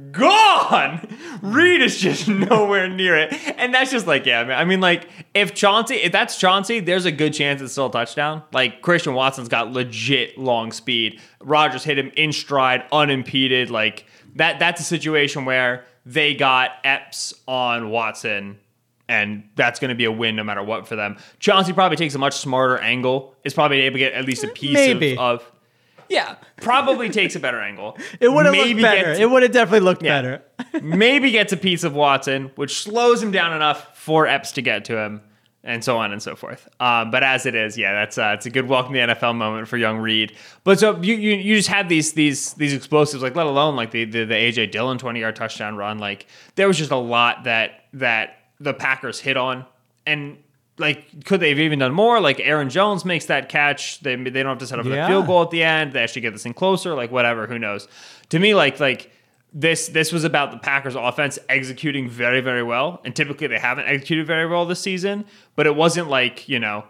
gone. Reed is just nowhere near it. And that's just like, yeah, I mean, like, if that's Chauncey, there's a good chance it's still a touchdown. Like, Christian Watson's got legit long speed. Rodgers hit him in stride, unimpeded. Like, that's a situation where they got Epps on Watson, and that's going to be a win no matter what for them. Chauncey probably takes a much smarter angle. Is probably able to get at least a piece of yeah, probably takes a better angle. It would have looked better. It would have definitely looked better. Maybe gets a piece of Watson, which slows him down enough for Epps to get to him, and so on and so forth. But as it is, it's a good welcome to the NFL moment for young Reed. But so you just have these explosives, like let alone like the AJ Dillon 20-yard touchdown run. Like there was just a lot that the Packers hit on, and like could they have even done more? Like Aaron Jones makes that catch. They don't have to set up a field goal at the end. They actually get this thing closer. Like whatever, who knows? To me, like. This was about the Packers offense executing very, very well. And typically they haven't executed very well this season. But it wasn't like,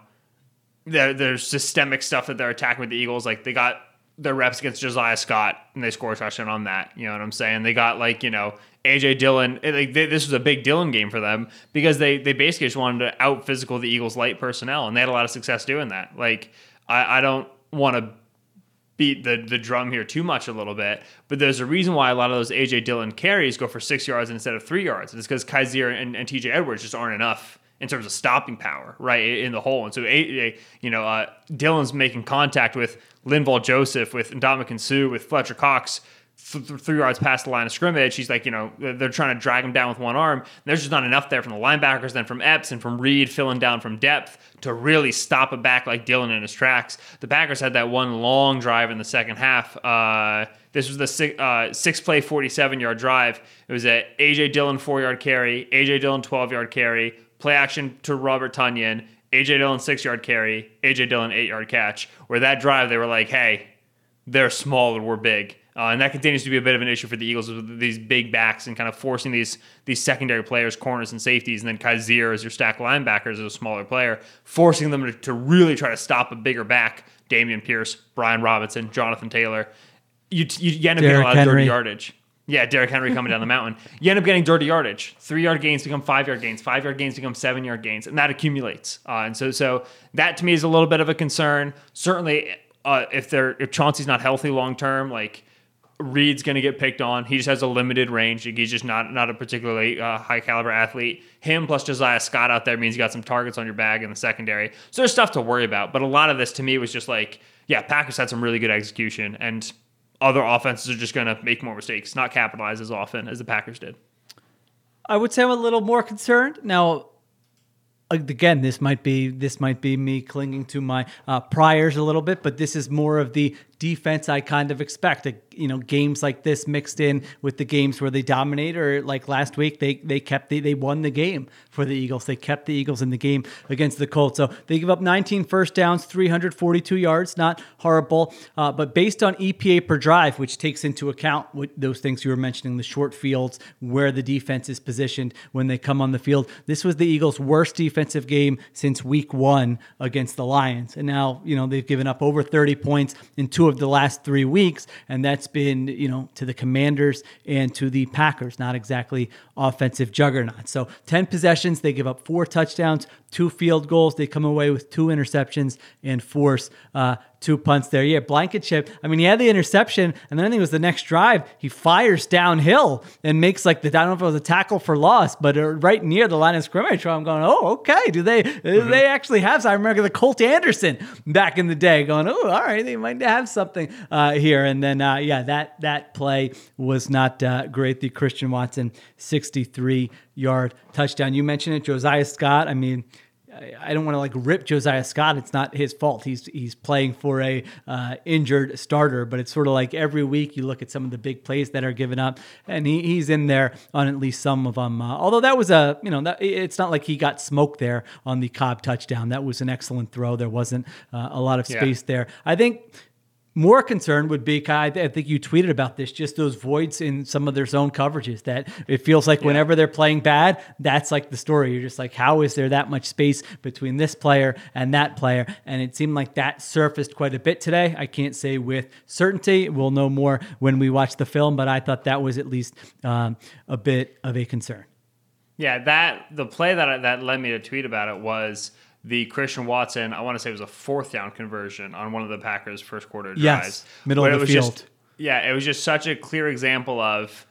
there's systemic stuff that they're attacking with the Eagles. Like they got their reps against Josiah Scott and they score a touchdown on that. You know what I'm saying? They got AJ Dillon. This was a big Dillon game for them because they basically just wanted to out physical the Eagles light personnel. And they had a lot of success doing that. Like I don't want to beat the drum here too much a little bit, but there's a reason why a lot of those AJ Dillon carries go for 6 yards instead of 3 yards. It's because Kaiser and TJ Edwards just aren't enough in terms of stopping power, right, in the hole. And so Dillon's making contact with Linval Joseph, with Ndamukong Suh, with Fletcher Cox 3 yards past the line of scrimmage. He's like, they're trying to drag him down with one arm. There's just not enough there from the linebackers, then from Epps and from Reed filling down from depth to really stop a back like Dillon in his tracks. The Packers had that one long drive in the second half. This was the 6-play, 47-yard drive. It was a AJ Dillon 4-yard carry, AJ Dillon 12-yard carry, play action to Robert Tonyan, AJ Dillon 6-yard carry, AJ Dillon 8-yard catch. Where that drive, they were like, hey, they're small and we're big. And that continues to be a bit of an issue for the Eagles with these big backs and kind of forcing these secondary players, corners and safeties, and then Kaiser as your stack linebackers as a smaller player, forcing them to really try to stop a bigger back. Dameon Pierce, Brian Robinson, Jonathan Taylor. You end up getting a lot of dirty yardage. Yeah, Derrick Henry coming down the mountain. You end up getting dirty yardage. 3-yard gains become 5-yard gains. 5-yard gains become 7-yard gains, and that accumulates. And so that to me is a little bit of a concern. Certainly, if Chauncey's not healthy long term, like Reed's going to get picked on. He just has a limited range. He's just not a particularly high caliber athlete. Him plus Josiah Scott out there means you got some targets on your bag in the secondary. So there's stuff to worry about. But a lot of this to me was just like, yeah, Packers had some really good execution. And other offenses are just going to make more mistakes, not capitalize as often as the Packers did. I would say I'm a little more concerned. Now, again, this might be me clinging to my priors a little bit, but this is more of the defense I kind of expect. Games like this mixed in with the games where they dominate, or like last week, they won the game for the Eagles. They kept the Eagles in the game against the Colts. So they give up 19 first downs, 342 yards, not horrible. But based on EPA per drive, which takes into account those things you were mentioning, the short fields, where the defense is positioned when they come on the field, this was the Eagles' worst defensive game since week 1 against the Lions. And now, they've given up over 30 points in 2 of the last 3 weeks, and that's been, to the Commanders and to the Packers, not exactly offensive juggernauts. So 10 possessions, they give up 4 touchdowns, 2 field goals. They come away with 2 interceptions and force 2 punts there. Yeah, Blankenship, he had the interception, and then I think it was the next drive, he fires downhill and makes I don't know if it was a tackle for loss, but right near the line of scrimmage. I'm going, oh, okay. Do they actually have? I remember the Colt Anderson back in the day going, oh, all right, they might have something here. And then, that play was not great. The Christian Watson 63-yard touchdown. You mentioned it, Josiah Scott. I don't want to rip Josiah Scott. It's not his fault. He's playing for a injured starter, but it's sort of like every week you look at some of the big plays that are given up, and he's in there on at least some of them. Although that was it's not like he got smoked there on the Cobb touchdown. That was an excellent throw. There wasn't a lot of space there. I think more concern would be, Kai, I think you tweeted about this, just those voids in some of their zone coverages, that it feels like whenever they're playing bad, that's the story. You're just how is there that much space between this player and that player? And it seemed like that surfaced quite a bit today. I can't say with certainty. We'll know more when we watch the film, but I thought that was at least a bit of a concern. Yeah, the play that led me to tweet about it was the Christian Watson, I want to say it was a 4th down conversion on one of the Packers' first quarter drives. Yes, middle of the field. It was just such a clear example of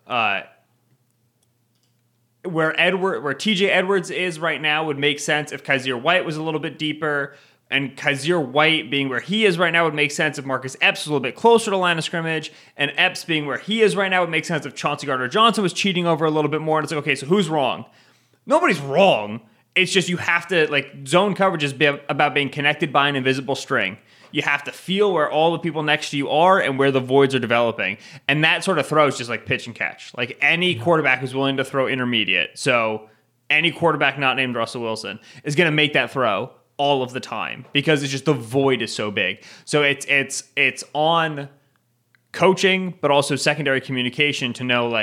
where TJ Edwards is right now would make sense if Kaiser White was a little bit deeper, and Kaiser White being where he is right now would make sense if Marcus Epps was a little bit closer to line of scrimmage, and Epps being where he is right now would make sense if Chauncey Gardner-Johnson was cheating over a little bit more. And it's okay, so who's wrong? Nobody's wrong. It's just you have to, zone coverage is about being connected by an invisible string. You have to feel where all the people next to you are and where the voids are developing. And that sort of throw is just pitch and catch. Any quarterback who's willing to throw intermediate, so any quarterback not named Russell Wilson, is going to make that throw all of the time because it's just the void is so big. So it's on coaching, but also secondary communication to know,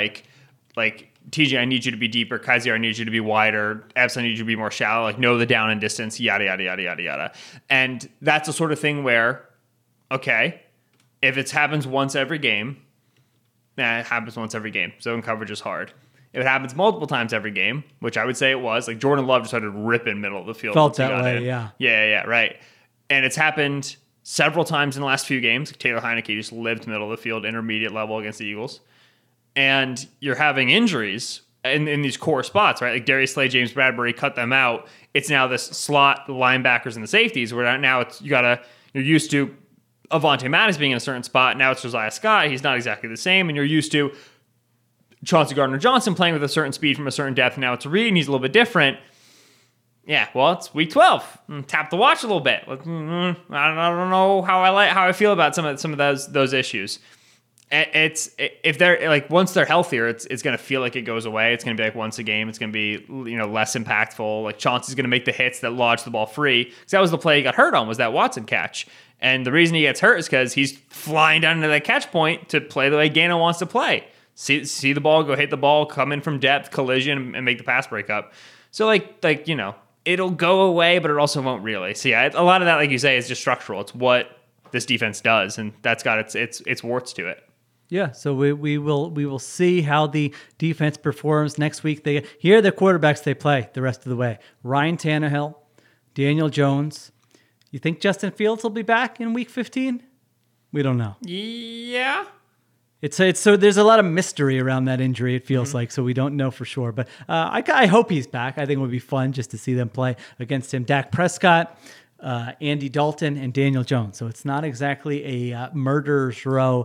TJ, I need you to be deeper. Kaiser, I need you to be wider. Epps, I need you to be more shallow. Know the down and distance, yada, yada, yada, yada, yada. And that's the sort of thing where, okay, if it happens once every game, it happens once every game. Zone coverage is hard. If it happens multiple times every game, which I would say it was, Jordan Love just started ripping middle of the field. Felt that way, yeah. Yeah, right. And it's happened several times in the last few games. Taylor Heineke just lived middle of the field, intermediate level against the Eagles. And you're having injuries in these core spots, right? Darius Slay, James Bradbury, cut them out. It's now this slot, the linebackers and the safeties, where now you're used to Avonte Maddox being in a certain spot. Now it's Josiah Scott. He's not exactly the same. And you're used to Chauncey Gardner-Johnson playing with a certain speed from a certain depth. Now it's Reed, and he's a little bit different. Yeah, well, it's week 12. Tap the watch a little bit. I don't know how I feel about some of those issues. It's if they're once they're healthier, it's going to feel like it goes away. It's going to be once a game. It's going to be less impactful. Chauncey's going to make the hits that lodge the ball free, because that was the play he got hurt on, was that Watson catch. And the reason he gets hurt is because he's flying down into that catch point to play the way Gannon wants to play. See the ball, go hit the ball, come in from depth, collision, and make the pass break up. So it'll go away, but it also won't really. So yeah, a lot of that, like you say, is just structural. It's what this defense does, and that's got its warts to it. Yeah, so we will see how the defense performs next week. Here are the quarterbacks they play the rest of the way: Ryan Tannehill, Daniel Jones. You think Justin Fields will be back in Week 15? We don't know. Yeah, it's so there's a lot of mystery around that injury. It feels like, so we don't know for sure. But I hope he's back. I think it would be fun just to see them play against him. Dak Prescott, Andy Dalton, and Daniel Jones. So it's not exactly a murderer's row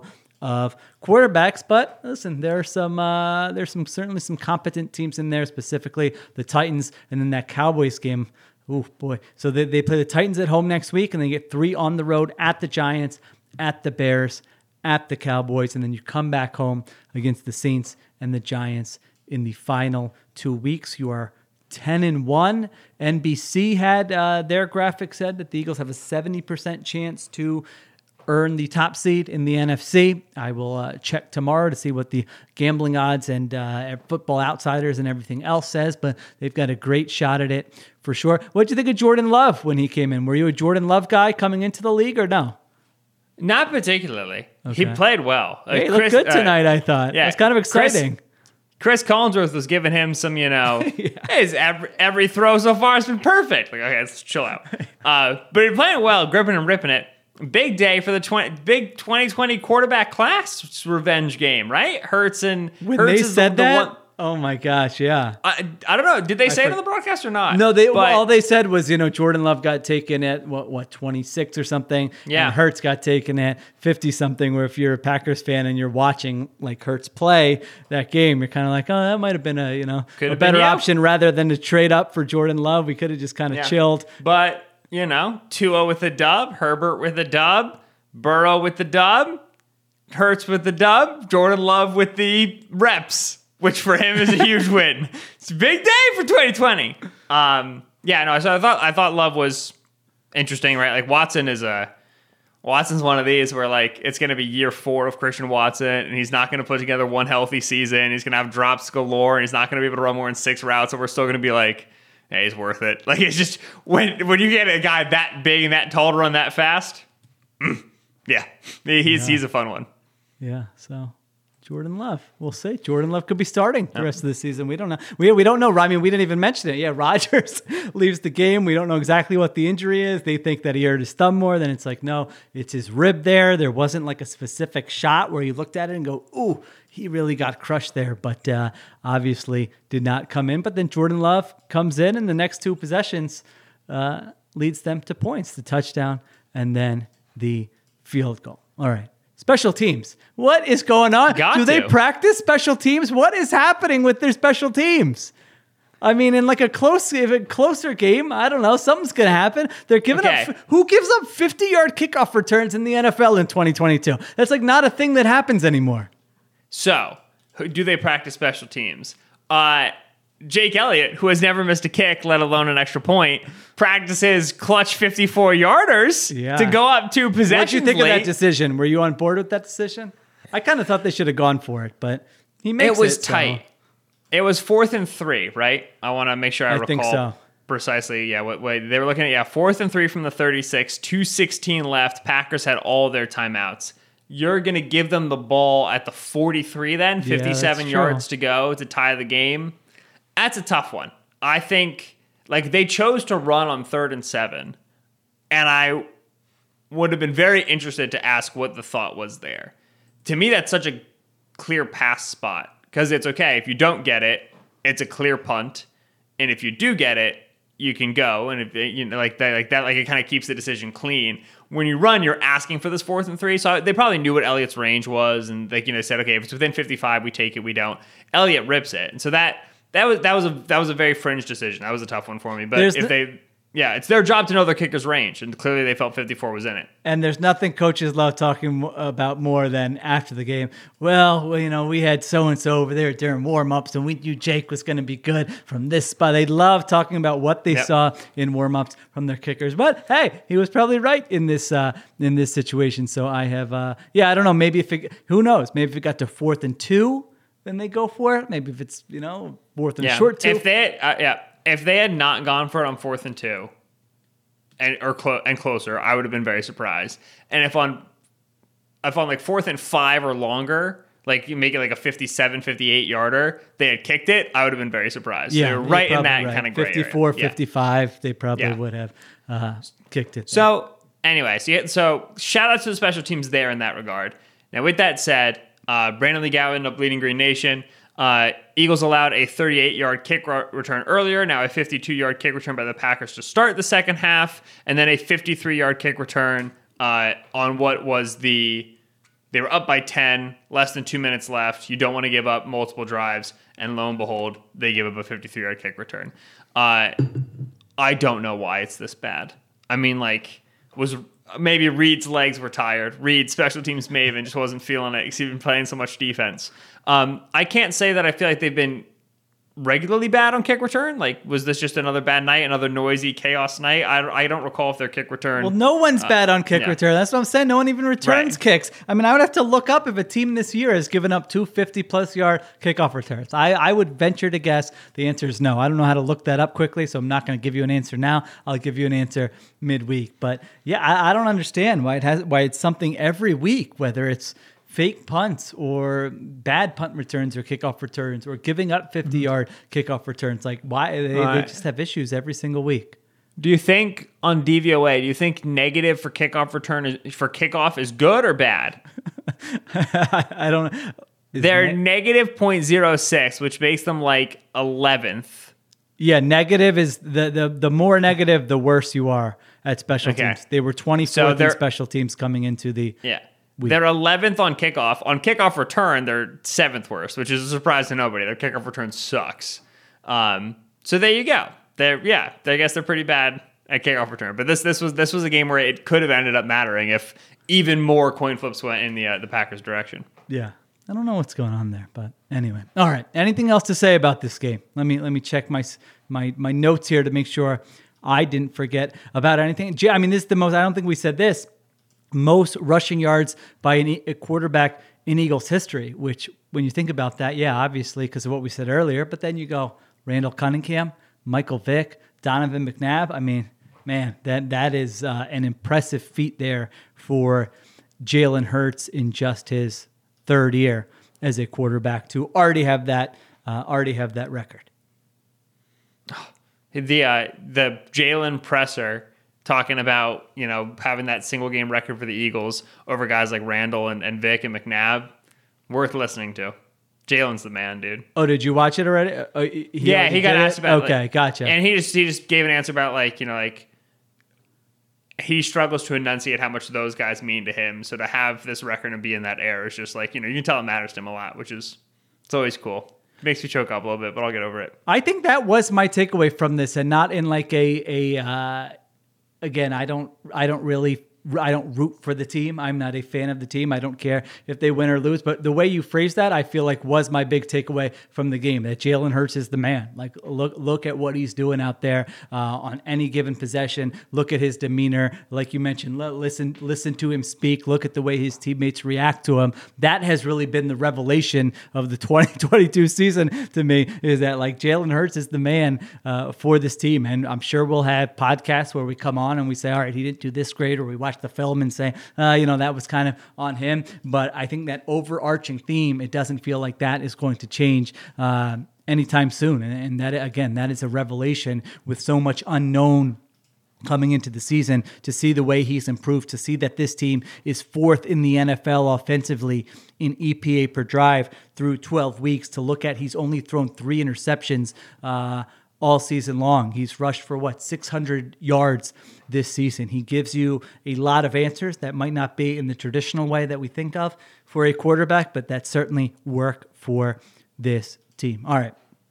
of quarterbacks. But listen, there's certainly some competent teams in there, specifically the Titans, and then that Cowboys game. Oh boy! So they play the Titans at home next week, and they get 3 on the road at the Giants, at the Bears, at the Cowboys, and then you come back home against the Saints and the Giants in the final 2 weeks. You are 10-1. NBC had their graphic said that the Eagles have a 70% chance to earn the top seed in the NFC. I will check tomorrow to see what the gambling odds and Football Outsiders and everything else says, but they've got a great shot at it for sure. What did you think of Jordan Love when he came in? Were you a Jordan Love guy coming into the league or no? Not particularly. Okay. He played well. He looked good tonight, I thought. Yeah, it was kind of exciting. Chris Collinsworth was giving him some, his every throw so far has been perfect. Like, okay, let's chill out. But he's playing well, gripping and ripping it. Big day for the big 2020 quarterback class revenge game, right? Hurts when they said that. Oh my gosh, yeah. I don't know. Did they say it on the broadcast or not? No, all they said was, Jordan Love got taken at what 26 or something. Yeah. And Hurts got taken at 50 something, where if you're a Packers fan and you're watching like Hurts play that game, you're kind of like, oh, that might have been a better option rather than to trade up for Jordan Love. We could have just kind of chilled. But, Tua with a dub, Herbert with a dub, Burrow with the dub, Hurts with the dub, Jordan Love with the reps, which for him is a huge win. It's a big day for 2020. So I thought Love was interesting, right? Like Watson's one of these where like it's going to be year 4 of Christian Watson, and he's not going to put together one healthy season. He's going to have drops galore, and he's not going to be able to run more than 6 routes. So we're still going to be like, hey, he's worth it. Like it's just when you get a guy that big and that tall to run that fast, he's a fun one. Yeah. So. Jordan Love. We'll see. Jordan Love could be starting the rest of the season. We don't know. We don't know. I mean, we didn't even mention it. Yeah, Rodgers leaves the game. We don't know exactly what the injury is. They think that he hurt his thumb more. Then it's like, no, it's his rib there. There wasn't like a specific shot where you looked at it and go, ooh, he really got crushed there. But obviously did not come in. But then Jordan Love comes in, and the next 2 possessions leads them to points, the touchdown, and then the field goal. All right. Special teams. What is going on? Do they practice special teams? What is happening with their special teams? I mean, in like a closer game, I don't know, something's going to happen. They're giving up. Who gives up 50-yard kickoff returns in the NFL in 2022? That's like not a thing that happens anymore. So, do they practice special teams? Jake Elliott, who has never missed a kick, let alone an extra point, practices clutch 54-yarders to go up 2 possessions. What did you think of that decision? Were you on board with that decision? I kind of thought they should have gone for it, but he makes it. It was tight. So. It was 4th and 3, right? I want to make sure I recall think so. Precisely. Yeah, what they were looking at? 4th and 3 from the 36, 2:16 left. Packers had all their timeouts. You're going to give them the ball at the 43 then, 57 yards to go to tie the game. That's a tough one. I think like they chose to run on 3rd and 7, and I would have been very interested to ask what the thought was there. To me, that's such a clear pass spot because it's okay if you don't get it, it's a clear punt, and if you do get it, you can go, and if it kind of keeps the decision clean. When you run, you're asking for this 4th and 3, so they probably knew what Elliott's range was, and said, okay, if it's within 55, we take it, we don't. Elliott rips it, and so that was a very fringe decision. That was a tough one for me. But it's their job to know their kicker's range, and clearly they felt 54 was in it. And there's nothing coaches love talking about more than after the game. Well, we had so-and-so over there during warm-ups, and we knew Jake was going to be good from this spot. They love talking about what they saw in warm-ups from their kickers. But, hey, he was probably right in this situation. So I have, I don't know, maybe who knows? Maybe if it got to 4th and 2, then they go for it. Maybe if it's, 4th and short 2. If they had not gone for it on 4th and 2 and closer, I would have been very surprised. And if on like 4th and 5 or longer, like you make it like a 57, 58 yarder, they had kicked it, I would have been very surprised. Yeah, they were right in that kind of gray 54, area. 55, they probably would have kicked it. So anyway, so shout out to the special teams there in that regard. Now with that said, Brandon Lee Gow ended up leading Green Nation. Eagles allowed a 38-yard kick return earlier, now a 52-yard kick return by the Packers to start the second half, and then a 53-yard kick return on what was the They were up by 10, less than 2 minutes left. You don't want to give up multiple drives. And lo and behold, they give up a 53-yard kick return. I don't know why it's this bad. I mean, like, maybe Reed's legs were tired. Reed, special teams maven, just wasn't feeling it because he's been playing so much defense. I can't say that I feel like they've been regularly bad on kick return. Like, was this just another bad night, another noisy chaos night? I don't recall if their kick return. Well, no one's bad on kick return. That's what I'm saying. No one even returns kicks. I mean, I would have to look up if a team this year has given up 2 50-plus yard kickoff returns. I would venture to guess the answer is no. I don't know how to look that up quickly, so I'm not going to give you an answer now. I'll give you an answer midweek. But yeah, I don't understand why it's something every week, whether it's fake punts or bad punt returns or kickoff returns or giving up 50-yard kickoff returns. Like, why they just have issues every single week. Do you think on DVOA, do you think negative for kickoff return for kickoff is good or bad? I don't know. They're negative 0.06, which makes them like 11th. Yeah, negative is the more negative, the worse you are at special teams. They were 24th in special teams coming into the week. They're 11th on kickoff. On kickoff return, they're 7th worst, which is a surprise to nobody. Their kickoff return sucks. So there you go. I guess they're pretty bad at kickoff return. But this was a game where it could have ended up mattering if even more coin flips went in the Packers' direction. Yeah, I don't know what's going on there, but anyway. All right. Anything else to say about this game? Let me check my notes here to make sure I didn't forget about anything. I mean, this is the most. I don't think we said this. Most rushing yards by a quarterback in Eagles history, which when you think about that, obviously because of what we said earlier, but then you go Randall Cunningham, Michael Vick, Donovan McNabb. I mean, man, that is an impressive feat there for Jalen Hurts in just his third year as a quarterback to already have that record. The Jalen presser talking about, having that single game record for the Eagles over guys like Randall and Vic and McNabb, worth listening to. Jalen's the man, dude. Oh, did you watch it already? He got asked about it. Okay, gotcha. And he just gave an answer about he struggles to enunciate how much those guys mean to him. So to have this record and be in that air is just you can tell it matters to him a lot, it's always cool. Makes me choke up a little bit, but I'll get over it. I think that was my takeaway from this, and not in like again, I don't root for the team. I'm not a fan of the team. I don't care if they win or lose. But the way you phrased that, I feel like was my big takeaway from the game, that Jalen Hurts is the man. Like, look at what he's doing out there on any given possession. Look at his demeanor. Like you mentioned, listen to him speak. Look at the way his teammates react to him. That has really been the revelation of the 2022 season to me, is that like Jalen Hurts is the man for this team. And I'm sure we'll have podcasts where we come on and we say, all right, he didn't do this great, or we watch the film and say, that was kind of on him. But I think that overarching theme, it doesn't feel like that is going to change anytime soon. And that, again, that is a revelation with so much unknown coming into the season, to see the way he's improved, to see that this team is 4th in the NFL offensively in EPA per drive through 12 weeks, to look at he's only thrown 3 interceptions all season long. He's rushed for 600 yards this season. He gives you a lot of answers that might not be in the traditional way that we think of for a quarterback, but that certainly work for this team. All right.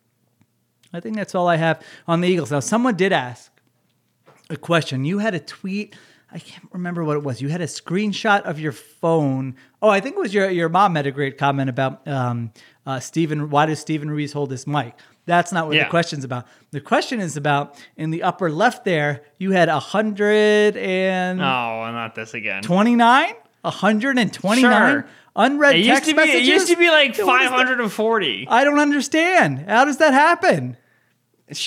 I think that's all I have on the Eagles. Now, someone did ask a question. You had a tweet. I can't remember what it was. You had a screenshot of your phone. Oh, I think it was your mom had a great comment about Steven. Why does Steven Ruiz hold his mic? That's not what the question's about. The question is about, in the upper left there, you had 100 and... Oh, not this again. 29? 129? Sure. Unread text messages? It used to be like 540. I don't understand. How does that happen? Is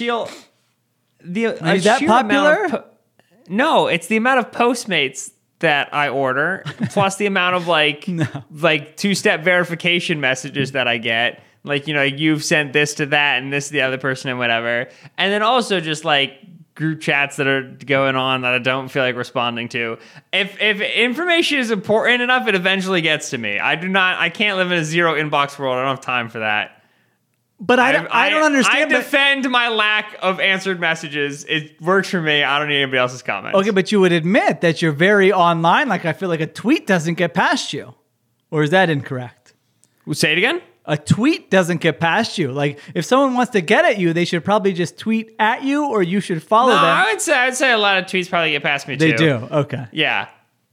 that popular? No, it's the amount of Postmates that I order, plus the amount of like two-step verification messages that I get. You've sent this to that and this to the other person and whatever. And then also just group chats that are going on that I don't feel like responding to. If information is important enough, it eventually gets to me. I can't live in a zero inbox world. I don't have time for that. But I don't understand. I defend my lack of answered messages. It works for me. I don't need anybody else's comments. Okay, but you would admit that you're very online. I feel like a tweet doesn't get past you. Or is that incorrect? Say it again? A tweet doesn't get past you. Like, if someone wants to get at you, they should probably just tweet at you, or you should follow them. I'd say a lot of tweets probably get past me too. They do. Okay. Yeah.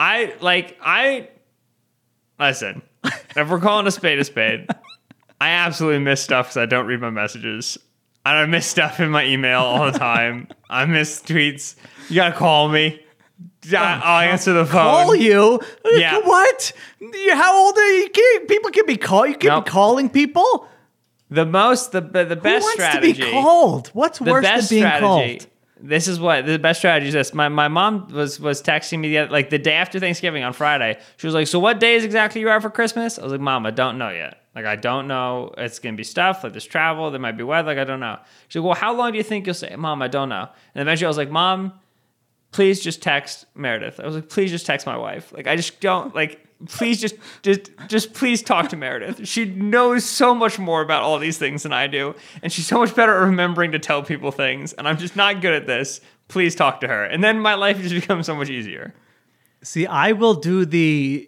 Listen, if we're calling a spade, I absolutely miss stuff because I don't read my messages. I miss stuff in my email all the time. I miss tweets. You gotta call me. I'll answer the phone. Call you? Yeah. What? How old are you? People can be called. You can be calling people. The best strategy. To be called? What's worse than being called? This is what the best strategy is. This. My mom was texting me the day after Thanksgiving on Friday. She was like, "So what days exactly you are for Christmas?" I was like, "Mom, I don't know yet. Like, I don't know. It's gonna be stuff like there's travel. There might be weather. Like, I don't know." She's like, "Well, how long do you think you'll stay?" "Mom, I don't know." And eventually, I was like, "Mom, please just text Meredith." I was like, "Please just text my wife. Like, I just don't like. Please just please talk to Meredith. She knows so much more about all these things than I do, and she's so much better at remembering to tell people things. And I'm just not good at this. Please talk to her." And then my life just becomes so much easier. See, I will do the,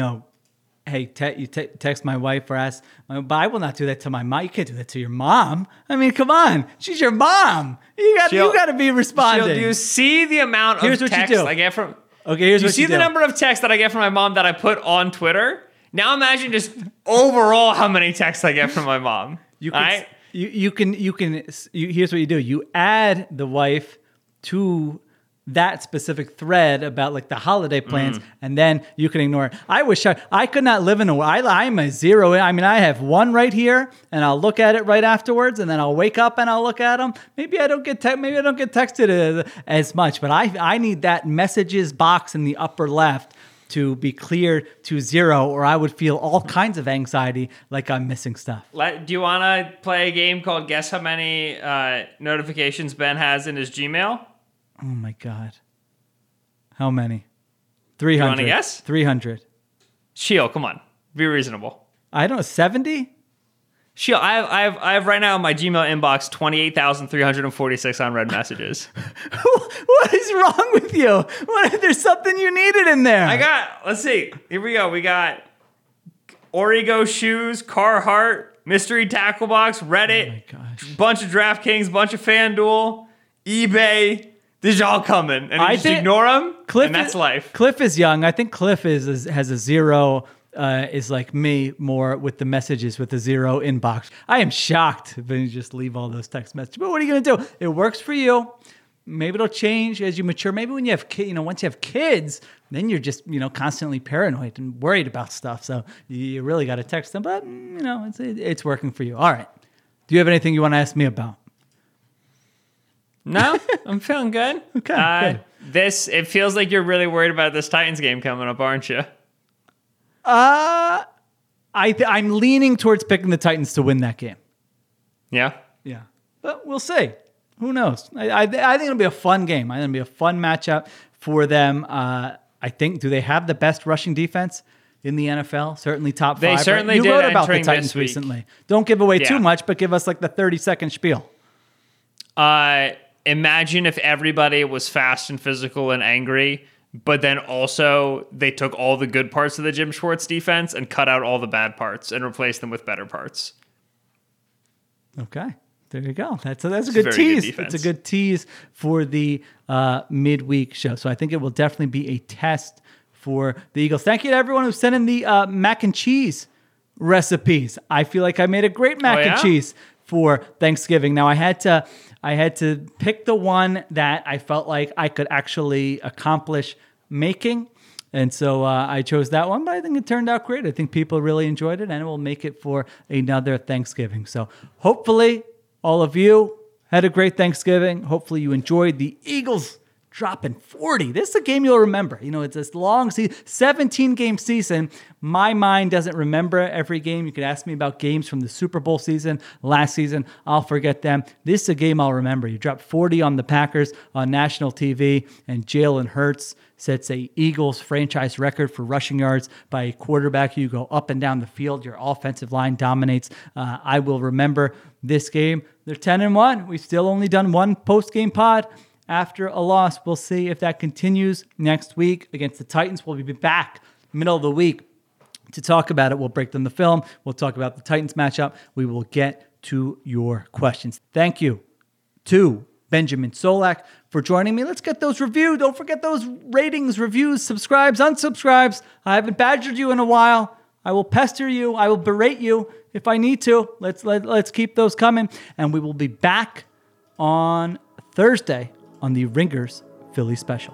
hey, text my wife or ask, but I will not do that to my mom. You can't do that to your mom. I mean, come on, she's your mom. You got to be responding. Do you see the amount of text I get from? Okay, here's what you do. You see the number of texts that I get from my mom that I put on Twitter? Now imagine just overall how many texts I get from my mom. You can. Here's what you do. You add the wife to that specific thread about like the holiday plans, and then you can ignore it. I wish I could not live in a world. I'm a zero. I mean, I have one right here, and I'll look at it right afterwards, and then I'll wake up and I'll look at them. Maybe I don't get texted as much, but I need that messages box in the upper left to be cleared to 0, or I would feel all kinds of anxiety like I'm missing stuff. Do you want to play a game called Guess How Many Notifications Ben has in his Gmail? Oh my God. How many? 300. You want to guess? 300. Sheil, come on. Be reasonable. I don't know, 70? Sheil, I have right now in my Gmail inbox 28,346 unread messages. What is wrong with you? There's something you needed in there. Let's see. Here we go. We got Origo shoes, Carhartt, mystery tackle box, Reddit, oh my gosh. Bunch of DraftKings, bunch of FanDuel, eBay. These are all coming, and you just ignore them, and that's life. Cliff is young. I think Cliff has a 0, is like me, more with the messages with the 0 inbox. I am shocked when you just leave all those text messages. But what are you going to do? It works for you. Maybe it'll change as you mature. Maybe when you have once you have kids, then you're just, constantly paranoid and worried about stuff. So you really got to text them. But, it's working for you. All right. Do you have anything you want to ask me about? No, I'm feeling good. Okay. It feels like you're really worried about this Titans game coming up, aren't you? I'm leaning towards picking the Titans to win that game. Yeah? Yeah. But we'll see. Who knows? I think it'll be a fun game. I think it'll be a fun matchup for them. I think, do they have the best rushing defense in the NFL? Certainly top 5. They certainly did. You wrote about the Titans recently. Don't give away too much, but give us like the 30-second spiel. Imagine if everybody was fast and physical and angry, but then also they took all the good parts of the Jim Schwartz defense and cut out all the bad parts and replaced them with better parts. Okay. There you go. That's a good tease. It's a good tease for the midweek show. So I think it will definitely be a test for the Eagles. Thank you to everyone who sent in the mac and cheese recipes. I feel like I made a great mac and cheese for Thanksgiving. Now I had to pick the one that I felt like I could actually accomplish making. And so I chose that one, but I think it turned out great. I think people really enjoyed it, and it will make it for another Thanksgiving. So hopefully all of you had a great Thanksgiving. Hopefully you enjoyed the Eagles dropping 40. This is a game you'll remember. It's this long 17-game season. My mind doesn't remember every game. You could ask me about games from the Super Bowl season, last season. I'll forget them. This is a game I'll remember. You dropped 40 on the Packers on national TV, and Jalen Hurts sets a Eagles franchise record for rushing yards by a quarterback. You go up and down the field. Your offensive line dominates. I will remember this game. They're 10-1. We've still only done one post-game pod after a loss. We'll see if that continues next week against the Titans. We'll be back middle of the week to talk about it. We'll break down the film. We'll talk about the Titans matchup. We will get to your questions. Thank you to Benjamin Solak for joining me. Let's get those reviewed. Don't forget those ratings, reviews, subscribes, unsubscribes. I haven't badgered you in a while. I will pester you. I will berate you if I need to. Let's keep those coming. And we will be back on Thursday on the Ringers Philly Special.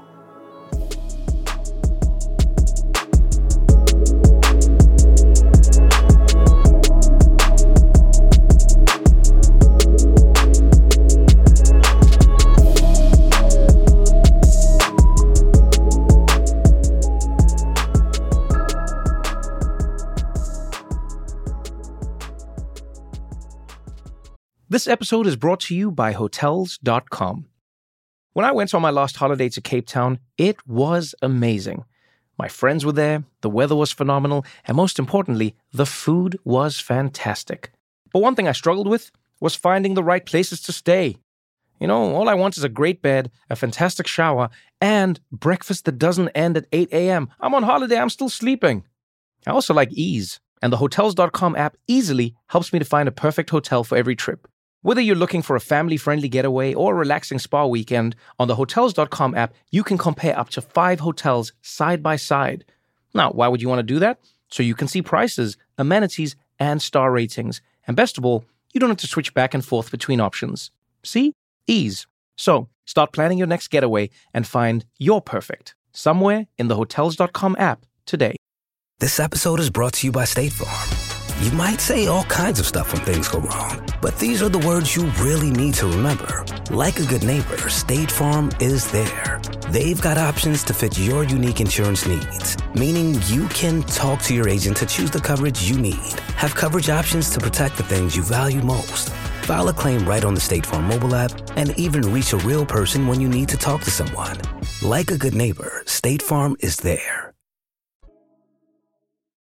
This episode is brought to you by Hotels.com. When I went on my last holiday to Cape Town, it was amazing. My friends were there, the weather was phenomenal, and most importantly, the food was fantastic. But one thing I struggled with was finding the right places to stay. You know, all I want is a great bed, a fantastic shower, and breakfast that doesn't end at 8 a.m. I'm on holiday, I'm still sleeping. I also like ease, and the Hotels.com app easily helps me to find a perfect hotel for every trip. Whether you're looking for a family-friendly getaway or a relaxing spa weekend, on the Hotels.com app, you can compare up to 5 hotels side by side. Now, why would you want to do that? So you can see prices, amenities, and star ratings. And best of all, you don't have to switch back and forth between options. See? Ease. So, start planning your next getaway and find your perfect somewhere in the Hotels.com app today. This episode is brought to you by State Farm. You might say all kinds of stuff when things go wrong, but these are the words you really need to remember. Like a good neighbor, State Farm is there. They've got options to fit your unique insurance needs, meaning you can talk to your agent to choose the coverage you need, have coverage options to protect the things you value most, file a claim right on the State Farm mobile app, and even reach a real person when you need to talk to someone. Like a good neighbor, State Farm is there.